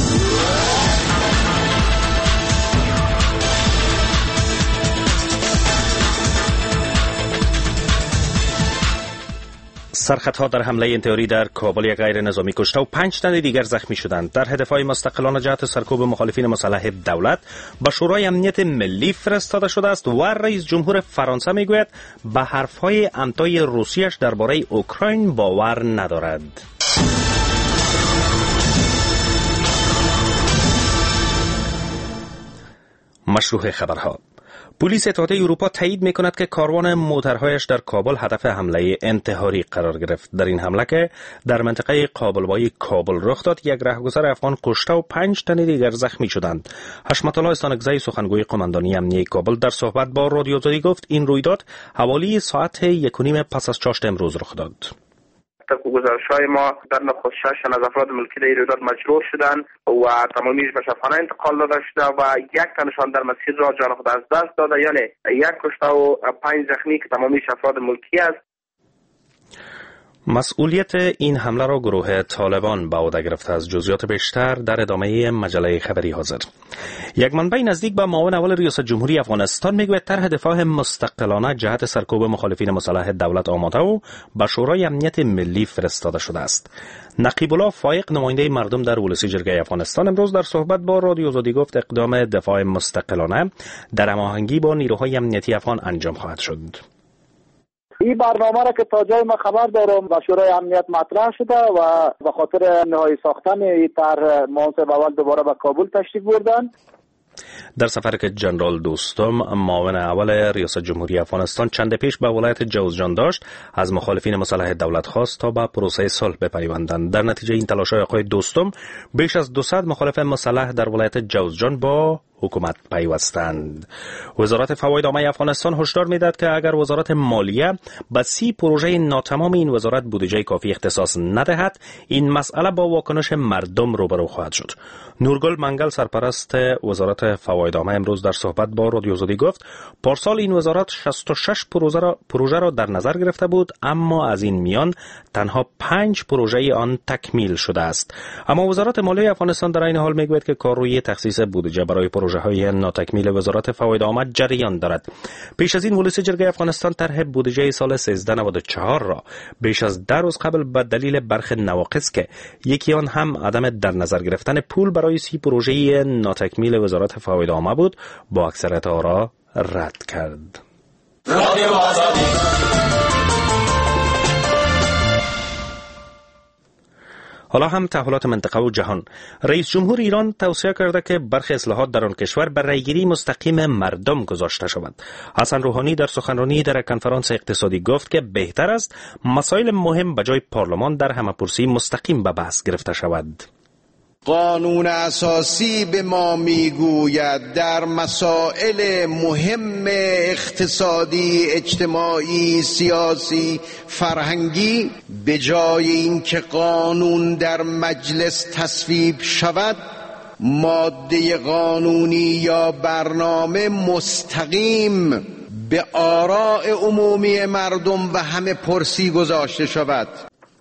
سرخطها در حمله انتحاری در کابل یک غیر نظامی کشته و 5 تن دیگر زخمی شدند. در دفاع مستقلانه جهت سرکوب مخالفین مسلح دولت به شورای امنیت ملی فرستاده شده است و رئیس جمهور فرانسه میگوید به حرفهای امتای روسیش درباره اوکراین باور ندارد. مشروع خبرها. پلیس اتحادیه اروپا تایید می‌کند که کاروان موترهایش در کابل هدف حمله انتحاری قرار گرفت. در این حمله که در منطقه قابلبای کابل رخ داد، یک رهگذر افغان کشته و 5 تن دیگر زخمی شدند. حشمت الله استانکزی سخنگوی قماندانی امنیه کابل در صحبت با رادیو آزادی گفت این رویداد حوالی ساعت 1:30 پس از چاشت امروز رخ داد. طبق گزارش‌های ما در نخست 6 تن از افراد ملکی در رویداد مجروح شدند و تمامیش به شفاخانه انتقال داده شده و 1 تنشان در مسیر راه جان خود از دست داده، یعنی 1 کشته و 5 زخمی که تمامیش افراد ملکی است. مسئولیت این حمله را گروه طالبان به عهده گرفته. از جزئیات بیشتر در ادامه مجله خبری حاضر. یک منبع نزدیک به معاون اول ریاست جمهوری افغانستان میگوید طرح دفاع مستقلانه جهت سرکوب مخالفین مسلح دولت آماده و به شورای امنیت ملی فرستاده شده است. نقیب الله فایق نماینده مردم در ولسی جرگه افغانستان امروز در صحبت با رادیو آزادی گفت اقدام دفاع مستقلانه در هماهنگی با نیروهای امنیتی افغان انجام خواهد شد. این برنامه را که تا جای ما خبر دارم به شورای امنیت مطرح شده و به خاطر نهایی ساختن این طرح منصب اول دوباره به کابل تشریف بردن. در سفر که جنرال دوستم معاون اول ریاست جمهوری افغانستان چند پیش به ولایت جوزجان داشت، از مخالفین مسلح دولت خواست تا به پروسه صلح بپیوندند. در نتیجه این تلاش‌های آقای دوستم بیش از 200 مخالف مسلح در ولایت جوزجان با حکومت پیوستند. وزارت فواید عامه افغانستان هشدار می‌دهد که اگر وزارت مالیه به 30 پروژه ناتمام این وزارت بودجه کافی اختصاص ندهد، این مسئله با واکنش مردم روبرو خواهد شد. نورگل منگل سرپرست وزارت فواید عامه امروز در صحبت با رادیو آزادی گفت پارسال این وزارت 66 پروژه را در نظر گرفته بود، اما از این میان تنها 5 پروژه آن تکمیل شده است. اما وزارت مالیه افغانستان در این حال میگوید که کارروی تخصیص بودجه برای پروژه‌های ناتکمیل وزارت فواید عامه جریان دارد. پیش از این ولسی جرگه افغانستان طرح بودجه سال 1394 را بیش از 10 روز قبل به دلیل برخی نواقص که یکی آن هم عدم در نظر گرفتن پول برای 30 پروژه ناتکمیل وزارت فواید عامه بود، با اکثریت آرا رد کرد. رادیو آزادی. حالا هم تحولات منطقه و جهان. رئیس جمهور ایران توصیه کرده که برخی اصلاحات در آن کشور بر رأیگیری مستقیم مردم گذاشته شود. حسن روحانی در سخنرانی در کنفرانس اقتصادی گفت که بهتر است مسائل مهم به جای پارلمان در همه‌پرسی مستقیم به بحث گرفته شود. قانون اساسی به ما میگوید در مسائل مهم اقتصادی، اجتماعی، سیاسی، فرهنگی به جای اینکه قانون در مجلس تصویب شود، ماده قانونی یا برنامه مستقیم به آراء عمومی مردم و همه پرسی گذاشته شود.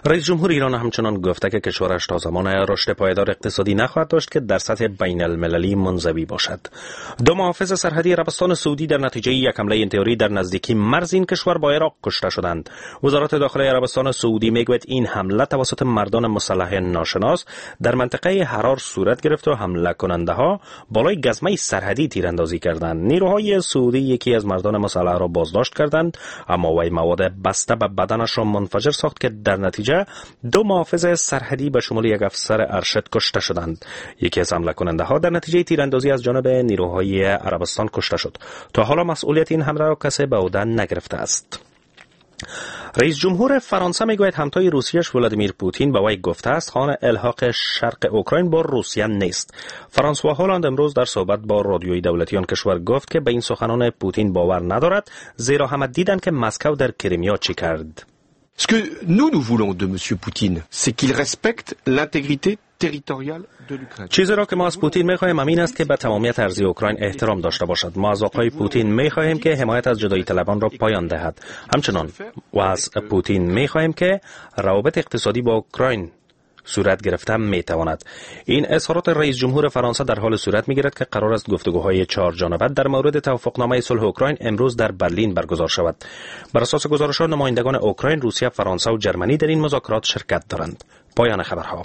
رئیس جمهور ایران همچنان گفته که کشورش تا زمان رشد پایدار اقتصادی نخواهد داشت که در سطح بین المللی منزوی باشد. دو محافظ سرحدی عربستان سعودی در نتیجه یک حمله انتحاری در نزدیکی مرز این کشور با عراق کشته شدند. وزارت داخلی عربستان سعودی میگوید این حمله توسط مردان مسلح ناشناس در منطقه حرار صورت گرفت و حمله کننده ها بالای گزمه سرحدی تیراندازی کردند. نیروهای سعودی یکی از مردان مسلح را بازداشت کردند، اما وی مواد بسته به بدنش را منفجر ساخت که در نتیجه دو محافظ سرحدی به شمول یک افسر ارشد کشته شدند. یکی از حمله کننده ها در نتیجه تیراندازی از جانب نیروهای عربستان کشته شد. تا حالا مسئولیت این حمله را کسی به عهده نگرفته است. رئیس جمهور فرانسه میگوید همتای روسیه‌اش ولادیمیر پوتین به وی گفته است خواهان الحاق شرق اوکراین با روسیه نیست. فرانسوا هولند امروز در صحبت با رادیوی دولتی آن کشور گفت که به این سخنان پوتین باور ندارد، زیرا همه دیدند که مسکو در کریمیا چی کرد. Ce que nous voulons de monsieur Poutine, c'est qu'il respecte l'intégrité territoriale de l'Ukraine. چیزی را که ما از پوتین می‌خواهیم همین است که به تمامیت ارضی اوکراین احترام داشته باشد. ما از آقای پوتین می‌خواهیم که حمایت از جدایی طلبان را پایان دهد. همچنان و از پوتین می‌خواهیم که روابط اقتصادی با اوکراین صورت گرفته میتواند. این اظهارات رئیس جمهور فرانسه در حال صورت میگیرد که قرار است گفتگوهای 4 جانبه در مورد توافقنامه صلح اوکراین امروز در برلین برگزار شود. بر اساس گزارش‌ها نمایندگان اوکراین، روسیه، فرانسه و جرمنی در این مذاکرات شرکت دارند. پایان خبرها.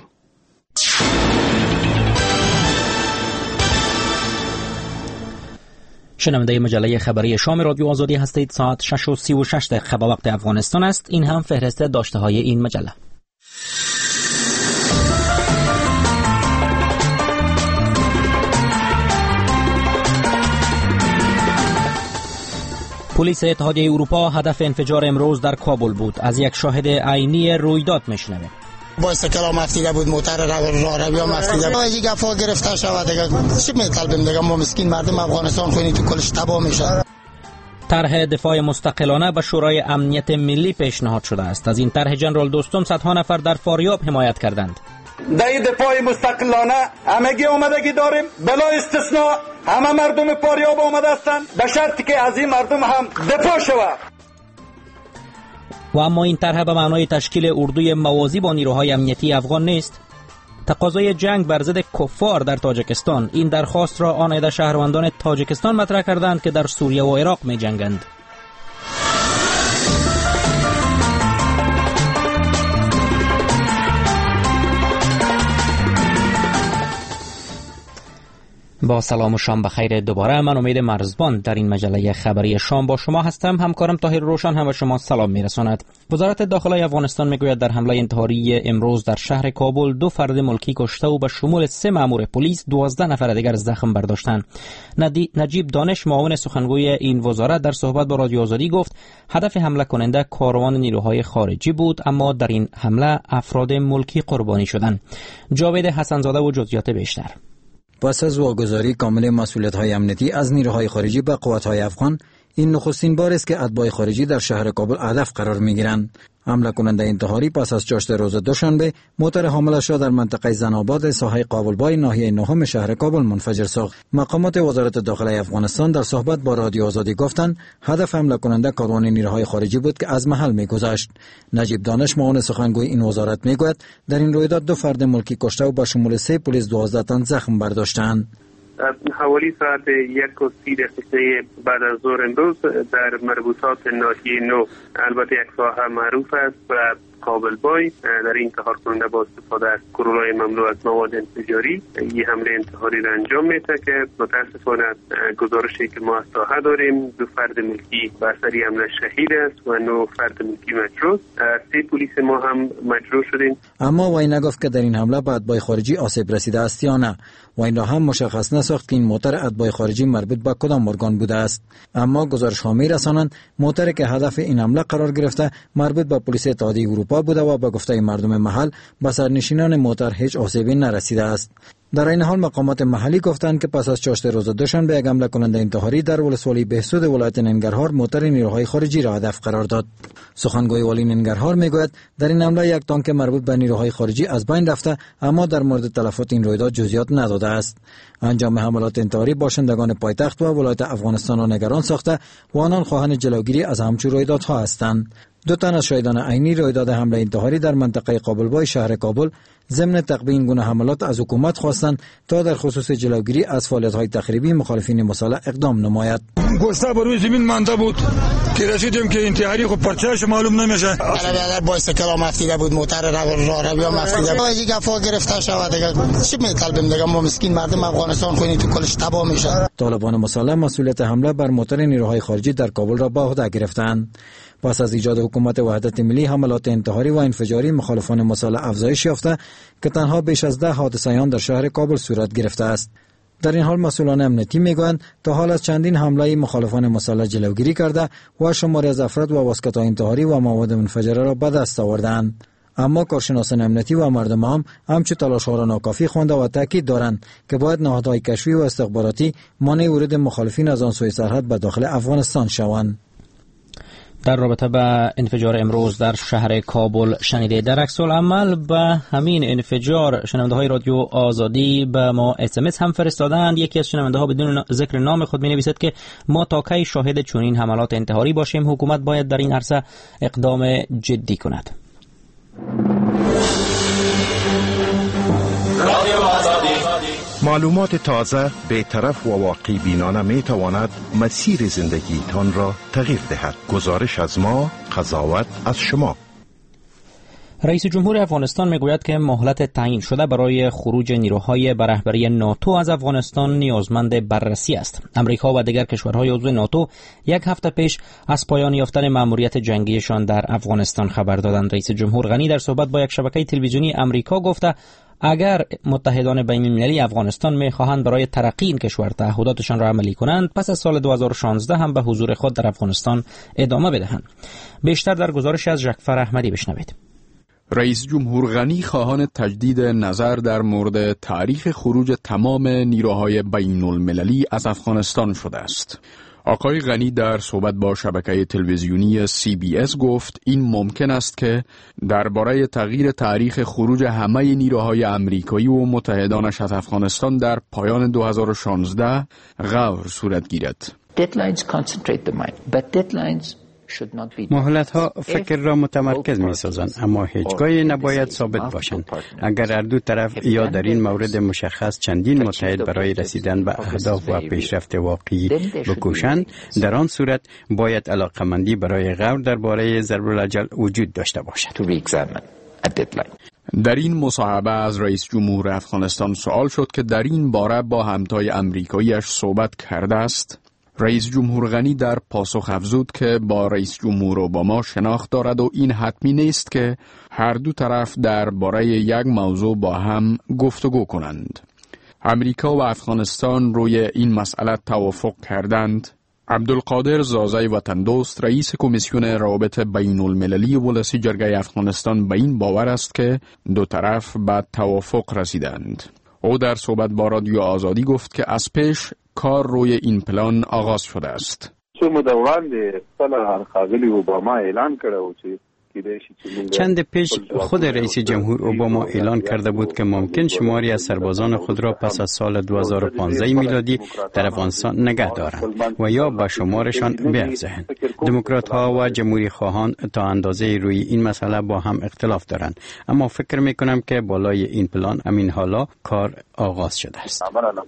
شنونده مجله خبری شام رادیو آزادی هستید. ساعت 6:36 به وقت افغانستان است. این هم فهرست داشته‌های این مجله. پلیس اتحادیه اروپا هدف انفجار امروز در کابل بود. از یک شاهد عینی رویداد میشنویم. با استکلام افتیده بود، موتر راه روی هم افتیده بود. دیگه گفا گرفته شود دیگه. چی میطلبیم دیگه؟ ما مسکین مردم افغانستان خونی تو کلش تباه میشه. طرح دفاع مستقلانه به شورای امنیت ملی پیشنهاد شده است. از این طرح جنرال دوستم صدها نفر در فاریاب حمایت کردند. در دفاع مستقلانه همگی آمدگی داریم، بلا استثناء همه مردم فاریاب آمده هستند، به شرطی که از این مردم هم دفاع شود. و اما این طرح به معنای تشکیل اردوی موازی با نیروهای امنیتی افغان نیست. تقاضای جنگ بر ضد کفار در تاجیکستان، این درخواست را آن عده شهروندان تاجیکستان مطرح کردند که در سوریه و عراق می جنگند. با سلام و شام بخیر دوباره. من امید مرزبان در این مجله خبری شام با شما هستم. همکارم طاهر روشن هم به شما سلام میرساند. وزارت داخلی افغانستان میگوید در حمله انتحاری امروز در شهر کابل 2 فرد ملکی کشته و به شمول 3 مأمور پلیس 12 نفر دیگر زخم برداشتند. نجیب دانش معاون سخنگوی این وزارت در صحبت با رادیو آزادی گفت هدف حمله کننده کاروان نیروهای خارجی بود، اما در این حمله افراد ملکی قربانی شدند. جاوید حسنزاده و جزئیات بیشتر. پس از واگذاری کامل مسئولیت‌های امنیتی از نیروهای خارجی به قوات‌های افغان، این نخستین بار است که اتباع خارجی در شهر کابل هدف قرار می‌گیرند. حمله کننده انتحاری پس از چاشت روز دوشنبه موتر حاملش را در منطقه زناباد ساحه قابلبای ناحیه نهم شهر کابل منفجر ساخت. مقامات وزارت داخلی افغانستان در صحبت با رادیو آزادی گفتند هدف حمله کننده کاروان نیروهای خارجی بود که از محل می‌گذشت. نجیب دانش معاون سخنگوی این وزارت میگوید در این رویداد 2 فرد ملکی کشته و به شمول 3 پلیس 12 تن زخم برداشتند. حوالی ساعت 1:30 بعد از ظهر امروز در مربوطات ناحیه نو، البته یک ساحه معروف است و کابل بای، در این انتحار کننده با استفاده از گلوله‌های مملو از مواد انفجاری یه حمله انتحاری را انجام میده که متاسفانه گزارشی که ما از ساحه داریم 2 فرد ملکی به اثر حمله شهید است و 9 فرد ملکی مجروح. 3 پلیس ما هم مجروح شدیم. اما وی نگفت که در این حمله به اتباع خارجی آسیب رسیده است یا نه. و این را هم مشخص نساخت که این موتر اتباع خارجی مربوط به کدام ارگان بوده است. اما گزارش‌ها می‌رسانند موتری که هدف این حمله قرار گرفته مربوط به پلیس اتحادیه اروپا بوده و به گفته مردم محل به سرنشینان موتر هیچ آسیبی نرسیده است. در این حال مقامات محلی گفتند که پس از چاشت روز دوشنبه یک حمله کننده انتحاری در ولسوالی بهسود ولایت ننگرهار موتر نیروهای خارجی را هدف قرار داد. سخنگوی والی ننگرهار میگوید در این حمله یک تانک مربوط به نیروهای خارجی از بین رفته، اما در مورد تلفات این رویداد جزئیات نداده است. انجام حملات انتحاری باشندگان پایتخت و ولایت افغانستان را نگران ساخته و آنان خواهان جلوگیری از همچون رویدادها هستند. 2 تن از شاهدان عینی رویداد حمله انتحاری در منطقه قابلبای شهر کابل ضمن تقویه این گونه حملات از حکومت خواستند تا در خصوص جلوگیری از فعالیت‌های تخریبی مخالفین مسلح اقدام نماید. گشته بر روی زمین مانده بود که رسیدیم که انتحاری خب پرچه‌اش معلوم نمیشه. علاوه باعث کلام افتیده بود، موتر راه روی هم افتیده بود. دیگه گفا گرفته شود دیگه. چی می‌طلبیم دیگه؟ ما مسکین مردم افغانستان خونی تو کلش تباه میشه. طالبان مسلح مسئولیت حمله بر موتر نیروهای خارجی در کابل را به عهده گرفتند. پس از ایجاد حکومت وحدت ملی، حملات انتحاری و انفجاری مخالفان مسلح افزایش یافته که تنها بیش از 10 حادثه در شهر کابل صورت گرفته است. در این حال مسئولان امنیتی میگویند تا حال از چندین حمله مخالفان مسلح جلوگیری کرده و شماری از افراد و واسکت‌های انتحاری و مواد منفجره را به دست آوردند. اما کارشناسان امنیتی و مردم هم همچون تلاش‌ها را ناکافی خوانده و تاکید دارند که باید نهادهای کشفی و استخباراتی مانع ورود مخالفین از آن سوی سرحد به داخل افغانستان شوند. در رابطه با انفجار امروز در شهر کابل شنیده. در عکس العمل به همین انفجار شنونده های رادیو آزادی به ما SMS هم فرستادند. یکی از شنونده ها بدون ذکر نام خود می نویسد که ما تا کی شاهد چنین حملات انتحاری باشیم؟ حکومت باید در این عرصه اقدام جدی کند. معلومات تازه، بی‌طرف و واقعی بینانه می تواند مسیر زندگی تان را تغییر دهد. گزارش از ما، قضاوت از شما. رئیس جمهور افغانستان میگوید که مهلت تعیین شده برای خروج نیروهای به رهبری ناتو از افغانستان نیازمند بررسی است. امریکا و دیگر کشورهای عضو ناتو 1 هفته پیش از پایان یافتن مأموریت جنگیشان در افغانستان خبر دادند. رئیس جمهور غنی در صحبت با یک شبکه تلویزیونی امریکا گفته اگر متحدان بین‌المللی افغانستان می‌خواهند برای ترقی این کشور تعهداتشان را عملی کنند، پس از سال 2016 هم به حضور خود در افغانستان ادامه بدهند. بیشتر در گزارش از ژکفر احمدی بشنوید. رئیس جمهور غنی خواهان تجدید نظر در مورد تاریخ خروج تمام نیروهای بین المللی از افغانستان شده است. آقای غنی در صحبت با شبکه تلویزیونی CBS گفت این ممکن است که درباره تغییر تاریخ خروج همه نیروهای آمریکایی و متحدانش از افغانستان در پایان 2016 غور صورت گیرد. مهلت ها فکر را متمرکز می سازند، اما هیچگاهی نباید ثابت باشند. اگر هر دو طرف یا در این مورد مشخص چندین متحد برای رسیدن به اهداف و پیشرفت واقعی بکوشند، در آن صورت باید علاقمندی برای غور درباره ضرب الاجل وجود داشته باشد. در این مصاحبه از رئیس جمهور افغانستان سوال شد که در این باره با همتای آمریکایی‌اش صحبت کرده است. رئیس جمهور غنی در پاسخ افزود که با رئیس جمهور اوباما شناخت دارد و این حتمی نیست که هر دو طرف درباره یک موضوع با هم گفتگو کنند. امریکا و افغانستان روی این مسئله توافق کردند. عبدالقادر زازای وطن دوست رئیس کمیسیون روابط بین المللی ولسی جرگه افغانستان به این باور است که دو طرف به توافق رسیدند. او در صحبت با رادیو آزادی گفت که از پیش کار روی این پلان آغاز شده است. چند پیش خود رئیس جمهور اوباما اعلان کرده بود که ممکن شماری از سربازان خود را پس از سال 2015 میلادی در افغانستان نگه دارند و یا به شمارشان بیفزایند. دموکرات ها و جمهوری خواهان تا اندازه روی این مسئله با هم اختلاف دارند، اما فکر می کنم که بالای این پلان همین حالا کار آغاز شده است.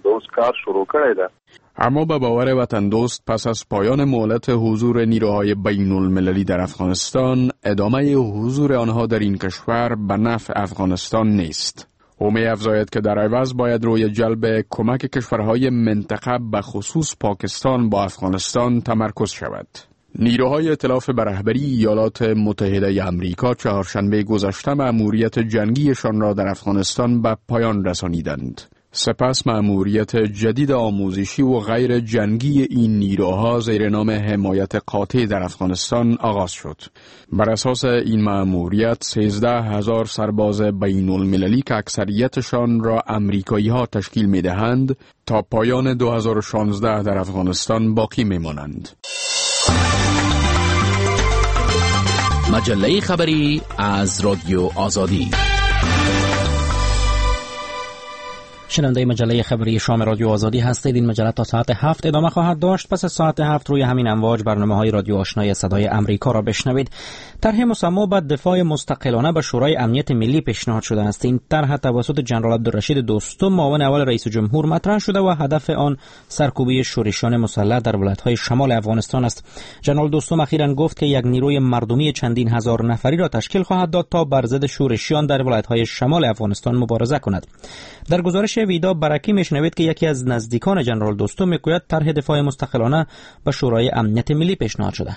اما به باور وطن دوست پس از پایان مهلت حضور نیروهای بین المللی در افغانستان، ادامه حضور آنها در این کشور به نفع افغانستان نیست. او می افزاید که در عوض باید روی جلب کمک کشورهای منطقه به خصوص پاکستان با افغانستان تمرکز شود. نیروهای ائتلاف به رهبری ایالات متحده آمریکا چهارشنبه گذشته مأموریت جنگیشان را در افغانستان به پایان رسانیدند. سپس مأموریت جدید آموزشی و غیر جنگی این نیروها زیر نام حمایت قاطع در افغانستان آغاز شد. بر اساس این مأموریت 13,000 سرباز بین المللی که اکثریتشان را امریکایی ها تشکیل می دهند تا پایان 2016 در افغانستان باقی می مانند. مجله خبری از رادیو آزادی. شنونده مجله خبری شام رادیو آزادی هستید. این مجله تا ساعت 7 ادامه خواهد داشت. پس از ساعت 7 روی همین امواج برنامه‌های رادیو آشنای صدای امریکا را بشنوید. طرح مسما به دفاع مستقلانه به شورای امنیت ملی پیشنهاد شده است. این طرح توسط جنرال عبدالرشید دوستم معاون اول رئیس جمهور مطرح شده و هدف آن سرکوبی شورشیان مسلح در ولایت‌های شمال افغانستان است. جنرال دوستم اخیراً گفت که یک نیروی مردمی چندین هزار نفری را تشکیل خواهد داد تا بر ضد شورشیان در ولایت‌های شمال افغانستان مبارزه کند. در گزارش ویدا برکی میشنوید که یکی از نزدیکان جنرال دوستم میگوید طرح دفاع مستقلانه به شورای امنیت ملی پیشنهاد شده.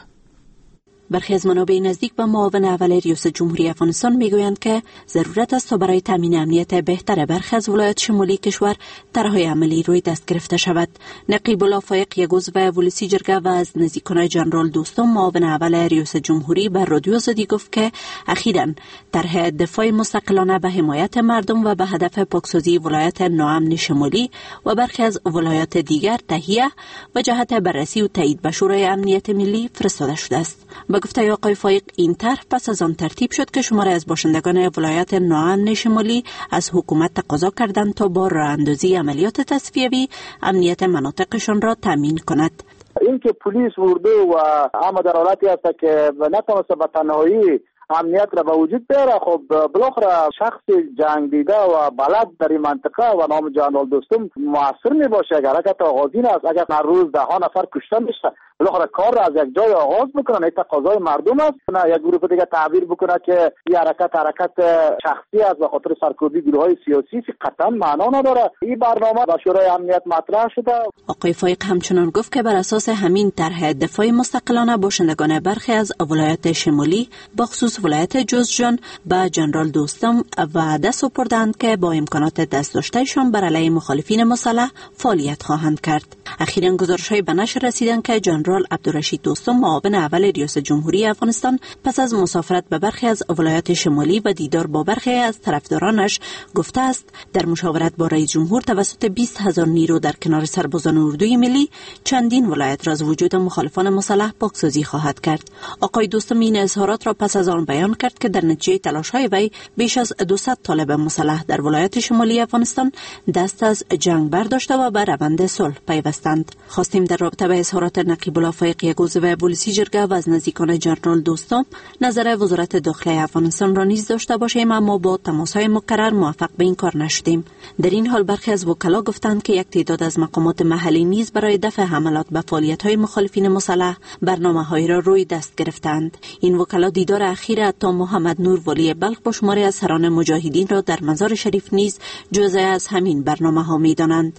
برخی از منابع نزدیک به معاون اول ریاست جمهوری افغانستان میگویند که ضرورت است تا برای تامین امنیت بهتر برخی از ولایات شمالی کشور طرح‌های عملی روی دست گرفته شود. نقیب الله فایق، یک عضو ولسی جرگه و از نزدیکان جنرال دوستم معاون اول ریاست جمهوری بر رادیو آزادی گفت که اخیراً طرح دفاع مستقلانه به حمایت مردم و به هدف پاکسازی ولایت ناامن شمالی و برخی از ولایات دیگر تهیه و جهت بررسی و تایید به شورای امنیت ملی فرستاده شده است. با گفته آقای فایق، این طرح پس از آن ترتیب شد که شماره از باشندگان ولایت ناامن شمالی از حکومت تقاضا کردند تا با راه اندازی عملیات تصفیوی امنیت مناطقشان را تامین کند. اینکه پلیس ورده و اما در حالتی است که نتوانسته به تنهایی امنیت را به وجود بیاره، خب بالاخره شخص جنگ دیده و بلد در این منطقه و نام جنرال دوستم موثر می باشه. اگر حرکت آغازین است، اگر هر روز 10 نفر کشته میشه، بالاخره کار را از یک جای آغاز بکنن. این تقاضای مردم است. نه یک گروه دیگه تعبیر بکنه که این حرکت شخصی است به خاطر سرکوبی گروه‌های سیاسی، قطعا معنا نداره. این برنامه به شورای امنیت مطرح شده. آقای فایق همچنان گفت که بر اساس همین طرح دفاع مستقلانه باشندگان برخی از ولایات شمالی بخصوص ولایت جوزجان به جنرال دوستم وعده سپردند که با امکانات دست داشتهشان بر علیه مخالفین مسلح فعالیت خواهند کرد. اخیراً گزارش‌های به نشر رسیدند که جنرال عبدالرشید دوستم معاون اول ریاست جمهوری افغانستان پس از مسافرت به برخی از ولایات شمالی و دیدار با برخی از طرفدارانش گفته است در مشاورت با رئیس جمهور توسط 20,000 نیرو در کنار سربازان اردوی ملی چندین ولایت را از وجود مخالفان مسلح پاکسازی خواهد کرد. آقای دوستم این اظهارات را پس از آن بیان کرد که در نتیجه تلاش‌های وی بیش از 200 طالب مسلح در ولایات شمالی افغانستان دست از جنگ برداشته و به روند صلح پیوستند. خواستیم در رابطه با اظهارات نقیب الله فایق، یک عضو پلیسی جرگه و از نزدیکان جنرال دوستم نظر وزارت داخلی افغانستان را نیز داشته باشیم، اما با تماس‌های مکرر موفق به این کار نشدیم. در این حال برخی از وکلا گفتند که یک تعداد از مقامات محلی نیز برای دفع حملات به فعالیت‌های مخالفین مسلح برنامه‌هایی را روی دست گرفتند. این وکلا دیدار اخیر عطا محمد نور ولی بلخ با شماری از سران مجاهدین را در مزار شریف نیز جزء از همین برنامه‌ها می‌دانند.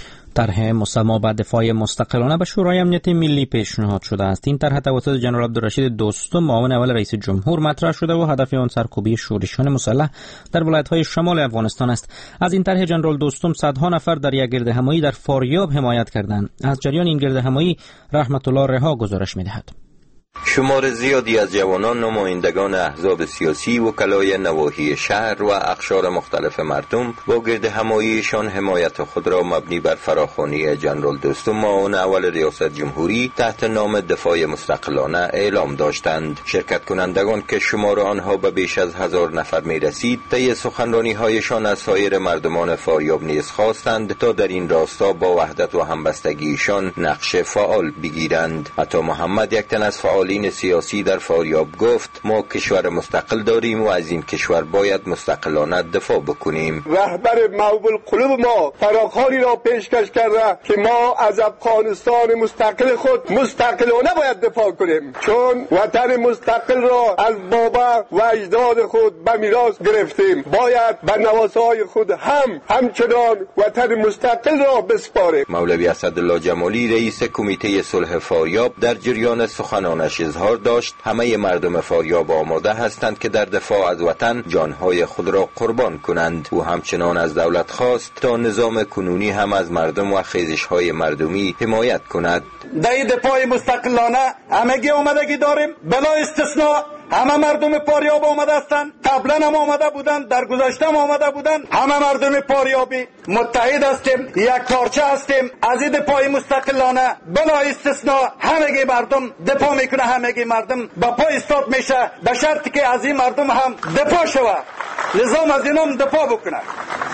طرح مسما به دفاع مستقلانه به شورای امنیت ملی پیشنهاد شده است. این طرح توسط جنرال عبدالرشید دوستم معاون اول رئیس جمهور مطرح شده و هدف آن سرکوبی شورشیان مسلح در ولایت‌های شمال افغانستان است. از این طرح جنرال دوستم صدها نفر در یک گردهمایی در فاریاب حمایت کردند. از جریان این گردهمایی رحمت الله رها گزارش می‌دهد. شمار زیادی از جوانان، نمایندگان احزاب سیاسی، وکلای نواحی شهر و اقشار مختلف مردم با گردهماییشان حمایت خود را مبنی بر فراخوانی جنرال دوستم معاون اول ریاست جمهوری تحت نام دفاع مستقلانه اعلام داشتند. شرکت کنندگان که شمار آنها به بیش از 1000 نفر می رسید، طی سخنرانی‌هایشان از سایر مردمان فاریاب نیز خواستند تا در این راستا با وحدت و همبستگیشان نقش فعال بگیرند. عطا محمد، یک تن از فعالین سیاسی در فاریاب، گفت ما کشور مستقل داریم و از این کشور باید مستقلانه دفاع بکنیم. رهبر موب القلوب ما فراخوانی را پیشکش کرده که ما از افغانستان مستقل خود مستقلانه باید دفاع کنیم، چون وطن مستقل را از بابا و اجداد خود به میراث گرفتیم. باید به نواسای خود همچنان وطن مستقل را بسپاریم. مولوی اسدالله جمالی، رئیس کمیته صلح فاریاب، در جریان سخنانش اظهار داشت همه مردم فاریاب آماده هستند که در دفاع از وطن جانهای خود را قربان کنند. او همچنان از دولت خواست تا نظام کنونی هم از مردم و خیزش‌های مردمی حمایت کند. در دفاع مستقلانه همگی آمدگی داریم، بلا استثناء. همه مردم فاریاب آمده هستند، قبلا هم آمده بودند، در گذشته هم آمده بودند. همه مردم فاریابی متحد هستیم، یک پارچه هستیم. از این دفاع مستقلانه بلا استثناء همگی مردم دفاع میکنه، همگی مردم با پای ایستاد میشه، به شرطی که از این مردم هم دفاع شود، نظام از اینم دفاع بکنه.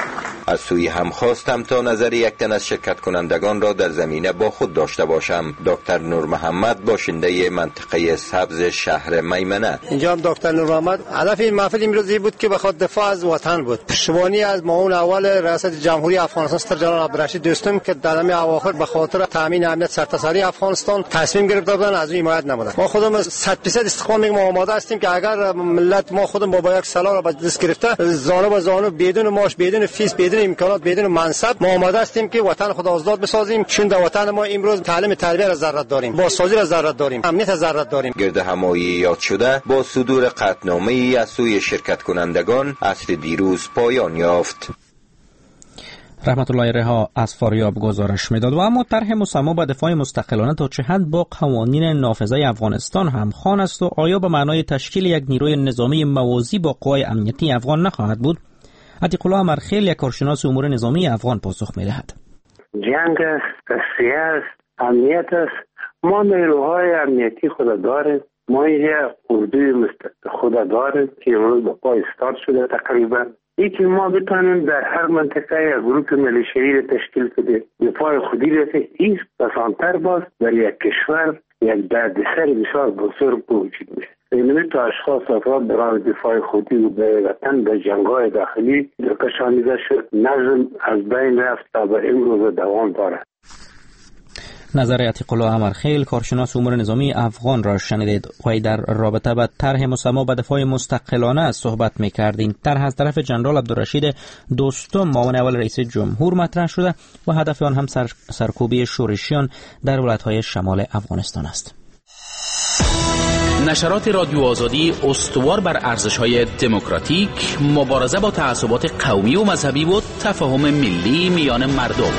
از سوی هم خواستم تا نظر یک تن از شرکت کنندگان را در زمینه با خود داشته باشم. دکتر نور محمد باشنده منطقه سبز شهر میمنه. اینجا دکتر نور محمد هدف این محفل امروزی بود که بخواد دفاع از وطن بود. پشتیبانی از معاون اول ریاست جمهوری افغانستان سر جناب عبدالرشید دوستم که در همین اواخر به خاطر تامین امنیت سرتاسری افغانستان تصمیم گرفته بودن از این حمایت نمودن. ما خودمون 100% استقامت میگم آماده هستیم که اگر ملت ما خودمون با یک سلاح را به دست گرفته زانو به زانو بدون معاش بدون فیس بدون امکانات بدون منصب ما آماده هستیم که وطن خود آزاد بسازیم. چون در وطن ما امروز تعلیم تربیت را ضرورت داریم، بازسازی را ضرورت داریم، امنیت را ضرورت داریم. گرد همایی یاد شده با صدور قطعنامه‌ای از سوی شرکت کنندگان عصر دیروز پایان یافت. رحمت الله رها از فاریاب گزارش میداد. و اما طرح مسما به دفاع مستقلانه تا چه حد با قوانین نافذه افغانستان همخوان است و آیا به معنای تشکیل یک نیروی نظامی موازی با قوای امنیتی افغان نخواهد بود؟ عتیق الله امرخیل، یک کارشناس امور نظامی افغان، پاسخ میدهد. جنگ است، سیاست، امنیت است. ما نیروهای امنیتی خود داریم. ما یه اردوی مستقل خود داریم که امروز با پای استارت شده تقریبا. یکی ما بتانیم در هر منطقه یک گروه ملیشه‌ای را تشکیل کنیم، دفاع خودی را هیچ بسانتر باز در یک کشور یک دردسر بسیار بزرگ وجود میشه. اینمی تا اشخاص افراد برای دفاع خودی و به وطن به جنگ‌های داخلی درکشانیده شد، نظم از بین رفت تا به امروز دوام دارد. نظر عتیق الله امرخیل، کارشناس امور نظامی افغان را شنیدید. وی در رابطه با طرح مسما به دفاع مستقلانه صحبت می‌کرد. این طرح از طرف جنرال عبدالرشید دوستم معاون اول رئیس جمهور مطرح شده و هدف آن هم سرکوبی شورشیان در ولایت‌های شمال افغانستان است. نشرات رادیو آزادی استوار بر ارزش‌های دموکراتیک، مبارزه با تعصبات قومی و مذهبی و تفاهم ملی میان مردم.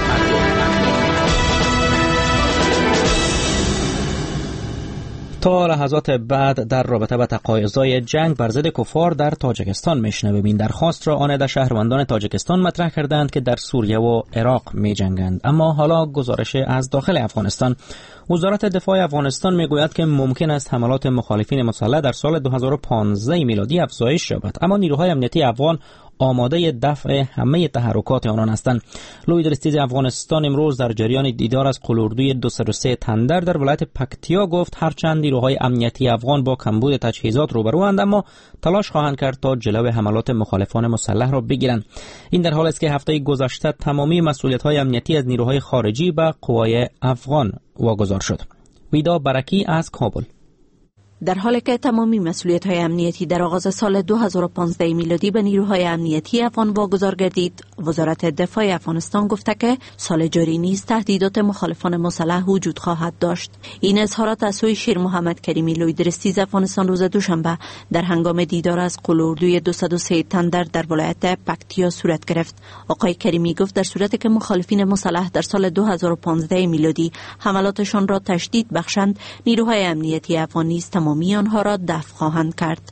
تا لحظات بعد در رابطه با تقاضای جنگ بر ضد کفار در تاجیکستان میشنویم. این درخواست را آنده شهروندان تاجیکستان مطرح کردند که در سوریه و عراق می جنگند. اما حالا گزارش از داخل افغانستان. وزارت دفاع افغانستان میگوید که ممکن است حملات مخالفین مسلح در سال 2015 میلادی افزایش یابد، اما نیروهای امنیتی افغان آماده دفع همه تحرکات آنان هستند. لوید رستیز افغانستان امروز در جریان دیدار از قلوردوی 203 تندر در ولایت پکتیا گفت هرچند نیروهای امنیتی افغان با کمبود تجهیزات روبروند، اما تلاش خواهند کرد تا جلوی حملات مخالفان مسلح را بگیرند. این در حالی است که هفته گذشته تمامی مسئولیت‌های امنیتی از نیروهای خارجی به قوای افغان واگذار شد. ویدا برکی از کابل. در حالی که تمامی مسئولیت‌های امنیتی در آغاز سال 2015 میلادی به نیروهای امنیتی افغان واگذار گردید، وزارت دفاع افغانستان گفته که سال جاری نیز تهدیدات مخالفان مسلح وجود خواهد داشت. این اظهارات از سوی شیر محمد کریمی لوید رستیز افغانستان روز دوشنبه در هنگام دیدار از قلوردوی 203 تندر در ولایت پکتیا صورت گرفت. آقای کریمی گفت در صورتی که مخالفین مسلح در سال 2015 میلادی حملاتشان را تشدید بخشند، نیروهای امنیتی افغان نیز تمامی آنها را دفع خواهند کرد.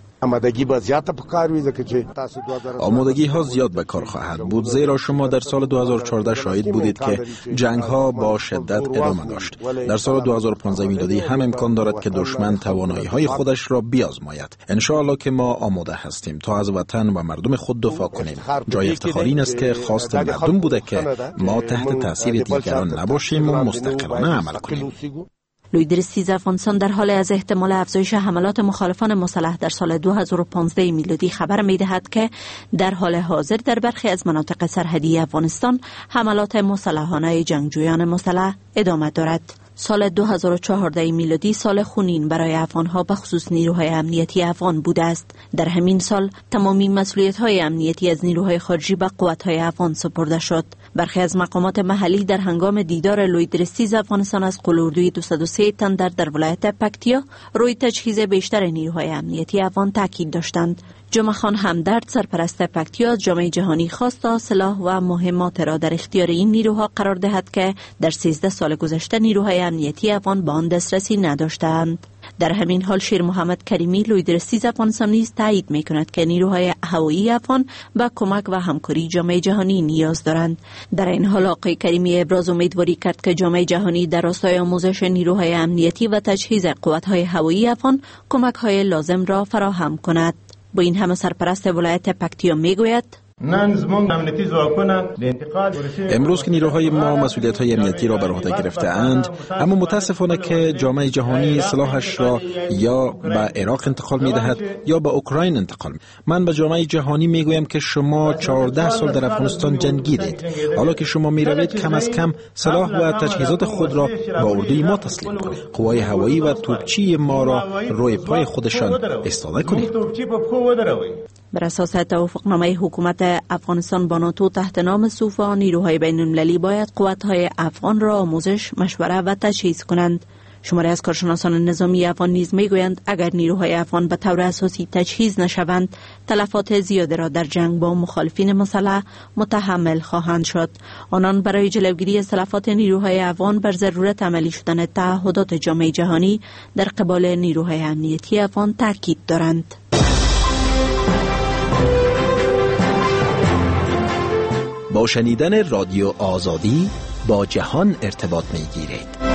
آمادگی ها زیاد به کار خواهد بود، زیرا شما در سال 2014 شاهد بودید که جنگ ها با شدت ادامه داشت. در سال 2015 میلادی هم امکان دارد که دشمن توانایی های خودش را بیازماید. ان شاء الله که ما آماده هستیم تا از وطن و مردم خود دفاع کنیم. جای افتخار این است که خواست مردم بوده که ما تحت تاثیر دیگران نباشیم و مستقلانه عمل کنیم. لوید رستیز افغانستان در حال از احتمال افزایش حملات مخالفان مسلح در سال 2015 میلادی خبر می‌دهد که در حال حاضر در برخی از مناطق سرحدی افغانستان حملات مسلحانه جنگجویان مسلح ادامه دارد. سال 2014 میلادی سال خونین برای افغانها به خصوص نیروهای امنیتی افغان بوده است. در همین سال تمامی مسئولیت‌های امنیتی از نیروهای خارجی به قوت‌های افغان سپرده شد. برخی از مقامات محلی در هنگام دیدار لوید رستیز افغانستان از قلوردوی 203 تندر در ولایت پکتیا روی تجهیز بیشتر نیروهای امنیتی افغان تاکید داشتند. جمعه خان همدرد سرپرست پکتیا از جامعه جهانی خواست تا سلاح و مهمات را در اختیار این نیروها قرار دهد که در 13 سال گذشته نیروهای امنیتی افغان به آن دسترسی نداشتند. در همین حال شیر محمد کریمی لوید رستیز افغانستان نیز تایید می‌کند که نیروهای هوایی افغان به کمک و همکاری جامعه جهانی نیاز دارند. در این حال آقای کریمی ابراز امیدواری کرد که جامعه جهانی در راستای آموزش نیروهای امنیتی و تجهیز قوت‌های هوایی افغان کمک‌های لازم را فراهم کند. با این همه سرپرست ولایت پکتیا میگوید امروز که نیروهای ما مسئولیت‌های امنیتی را بر عهده گرفته‌اند، اما متاسفانه که جامعه جهانی سلاحش را یا به عراق انتقال می‌دهد یا به اوکراین انتقال. من به جامعه جهانی میگویم که شما 14 سال در افغانستان جنگیدید. حالا که شما می‌روید کم از کم سلاح و تجهیزات خود را به اردوی ما تسلیم کنید. قوای هوایی و توپچی ما را روی پای خودشان ایستاده کنید. بر اساس توافقنامه حکومت افغانستان با ناتو تحت نام سوفا، نیروهای بین‌المللی باید قوت‌های افغان را آموزش، مشوره و تجهیز کنند. شماری از کارشناسان نظامی افغان نیز میگویند اگر نیروهای افغان به طور اساسی تجهیز نشوند، تلفات زیادی را در جنگ با مخالفین مسلح متحمل خواهند شد. آنان برای جلوگیری از تلفات نیروهای افغان بر ضرورت عملی شدن تعهدات جامعه جهانی در قبال نیروهای امنیتی افغان تاکید دارند. با شنیدن رادیو آزادی با جهان ارتباط می‌گیرید.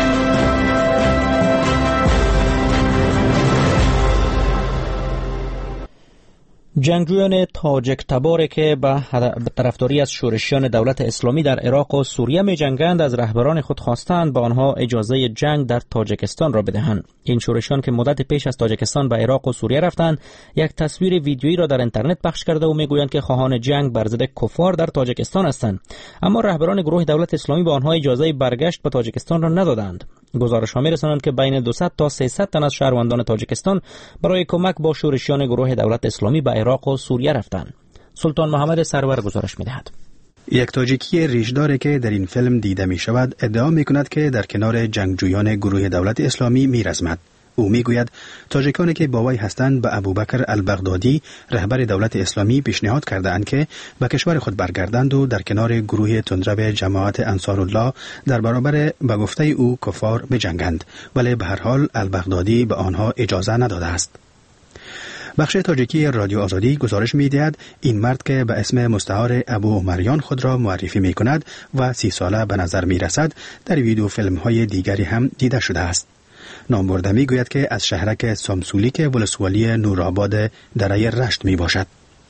جنگجویان تاجک تباری که به طرفداری از شورشیان دولت اسلامی در عراق و سوریه می جنگند از رهبران خود خواستند به آنها اجازه جنگ در تاجکستان را بدهند. این شورشیان که مدت پیش از تاجکستان به عراق و سوریه رفتند، یک تصویر ویدیویی را در اینترنت پخش کرده و میگویند که خواهان جنگ بر ضد کفار در تاجکستان هستند، اما رهبران گروه دولت اسلامی به آنها اجازه برگشت به تاجکستان را ندادند. گزارش‌ها می‌رسانند که بین 200 تا 300 تن از شهروندان تاجکستان برای کمک با شورشیان گروه دولت اسلامی به عراق و سوریه رفتند. سلطان محمد سرور گزارش می‌دهد. یک تاجیکی ریشداری که در این فیلم دیده می شود ادعا می کند که در کنار جنگجویان گروه دولت اسلامی می رزمد. او می گوید تاجیکانی که با وی هستند به ابوبکر البغدادی رهبر دولت اسلامی پیشنهاد کرده اند که به کشور خود برگردند و در کنار گروه تندرو جماعت انصارالله در برابر به گفته او کفار بجنگند، ولی به هر حال البغدادی به آنها اجازه نداده است. بخش تاجیکی رادیو آزادی گزارش می‌دهد این مرد که به اسم مستعار ابو عمریان خود را معرفی می‌کند و 30 ساله به نظر می‌رسد، در ویدیو فیلم‌های دیگری هم دیده شده است. نامبرده می‌گوید که از شهرک سامسولیک ولسوالی نورآباد دره رشت میباشد.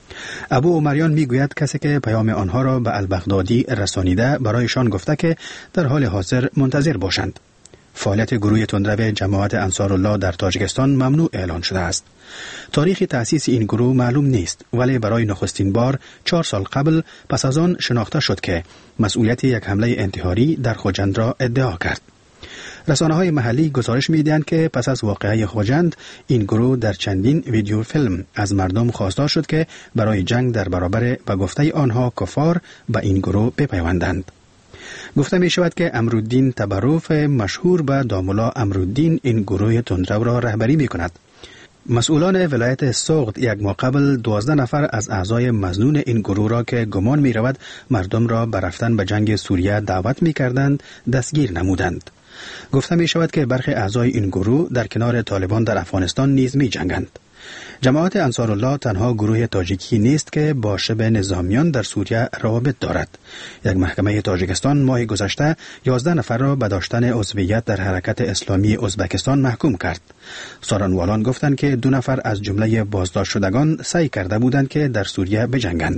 ابو عمریان میگوید کسی که پیام آنها را به البغدادی رسانیده برایشان گفته که در حال حاضر منتظر باشند. فعالیت گروه تندرو جماعت انصارالله در تاجیکستان ممنوع اعلان شده است. تاریخ تأسیس این گروه معلوم نیست، ولی برای نخستین بار 4 سال قبل پس از آن شناخته شد که مسئولیت یک حمله انتحاری در خوجند را ادعا کرد. رسانه‌های محلی گزارش می‌دهند که پس از واقعه خوجند این گروه در چندین ویدیو فیلم از مردم خواستار شد که برای جنگ در برابر به گفته آنها کفار به این گروه بپیوندند. گفته می شود که امرالدین تبروف مشهور به داملا امرالدین این گروه تندرو را رهبری می کند. مسئولان ولایت سوغد یک ماه قبل 12 نفر از اعضای مظنون این گروه را که گمان می رود مردم را به رفتن به جنگ سوریه دعوت می کردند دستگیر نمودند. گفته می شود که برخی اعضای این گروه در کنار طالبان در افغانستان نیز می جنگند. جماعت انصارالله تنها گروه تاجیکی نیست که با شبه نظامیان در سوریه روابط دارد. یک محکمه تاجیکستان ماه گذشته 11 نفر را به داشتن عضویت در حرکت اسلامی ازبکستان محکوم کرد. سارنوالان گفتند که 2 نفر از جمله بازداشت شدگان سعی کرده بودند که در سوریه بجنگند.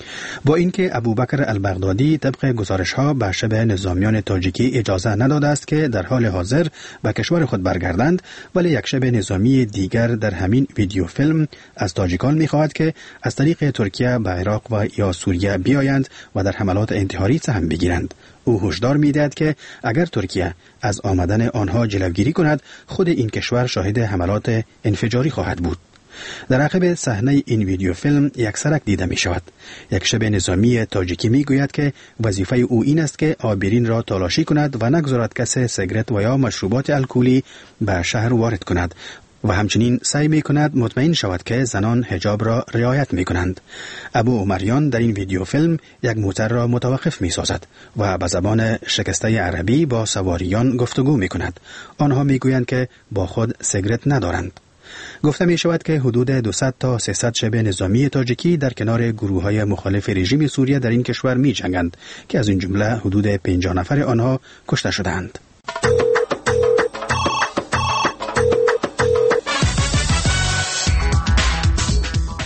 با اینکه ابوبکر البغدادی طبق گزارش‌ها به شبه نظامیان تاجیکی اجازه نداده است که در حال حاضر به کشور خود برگردند، ولی یک شبه نظامی دیگر در همین ویدیو فیلم از تاجیکان می‌خواهد که از طریق ترکیه به عراق و یا سوریه بیایند و در حملات انتحاری سهم بگیرند. او هشدار می‌دهد که اگر ترکیه از آمدن آنها جلوگیری کند، خود این کشور شاهد حملات انفجاری خواهد بود. در عقب صحنه این ویدیو فیلم یک سرک دیده می شود. یک شبه نظامی تاجیکی می گوید که وظیفه او این است که آبرین را تالاشی کند و نگذارد کسی سیگرت و یا مشروبات الکلی به شهر وارد کند و همچنین سعی می کند مطمئن شود که زنان حجاب را رعایت می کنند. ابو عمریان در این ویدیو فیلم یک موتر را متوقف می سازد و به زبان شکسته عربی با سواریان گفتگو می کند. آنها می گویند که با خود سیگرت ندارند. گفته می شود که حدود 200 تا 300 شبه نظامی تاجیکی در کنار گروه‌های مخالف رژیم سوریه در این کشور می جنگند که از این جمله حدود 50 نفر آنها کشته شدند.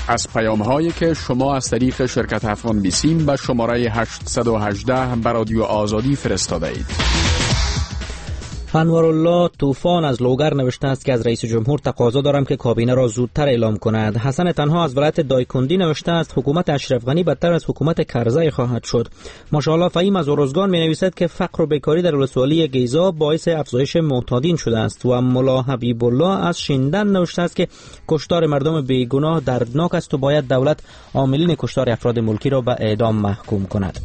از پیام‌هایی که شما از طریق شرکت افغان بیسیم به شماره 818 به رادیو آزادی فرستاده اید. انوارالله طوفان از لوگر نوشته است که از رئیس جمهور تقاضا دارم که کابینه را زودتر اعلام کند. حسن تنها از ولایت دایکندی نوشته است حکومت اشرف غنی بدتر از حکومت کرزی خواهد شد. ماشاءالله فهیم از اورزگان می نویسد که فقر و بیکاری در ولسوالی گیزا باعث افزایش معتادین شده است. و مولا حبیب الله از شیندن نوشته است که کشتار مردم بیگناه دردناک است و باید دولت عاملین کشتار افراد ملکی را به اعدام محکوم کند.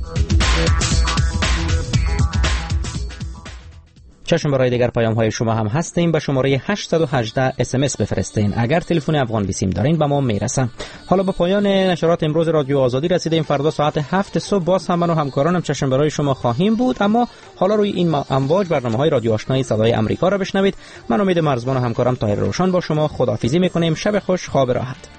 چشم برای دیگر پیام های شما هم هستیم. به شماره 818 SMS بفرستین. اگر تلفن افغان بیسیم دارین به ما میرسه. حالا به پایان نشرات امروز رادیو آزادی رسیدیم. فردا ساعت 7 صبح باز هم من و همکارانم چشم برای شما خواهیم بود. اما حالا روی این امواج برنامه‌های رادیو آشنای صدای آمریکا را بشنوید. من امید مرزبان و همکارم طاهر روشن با شما خداحافظی میکنیم. شب خوش، خواب راحت.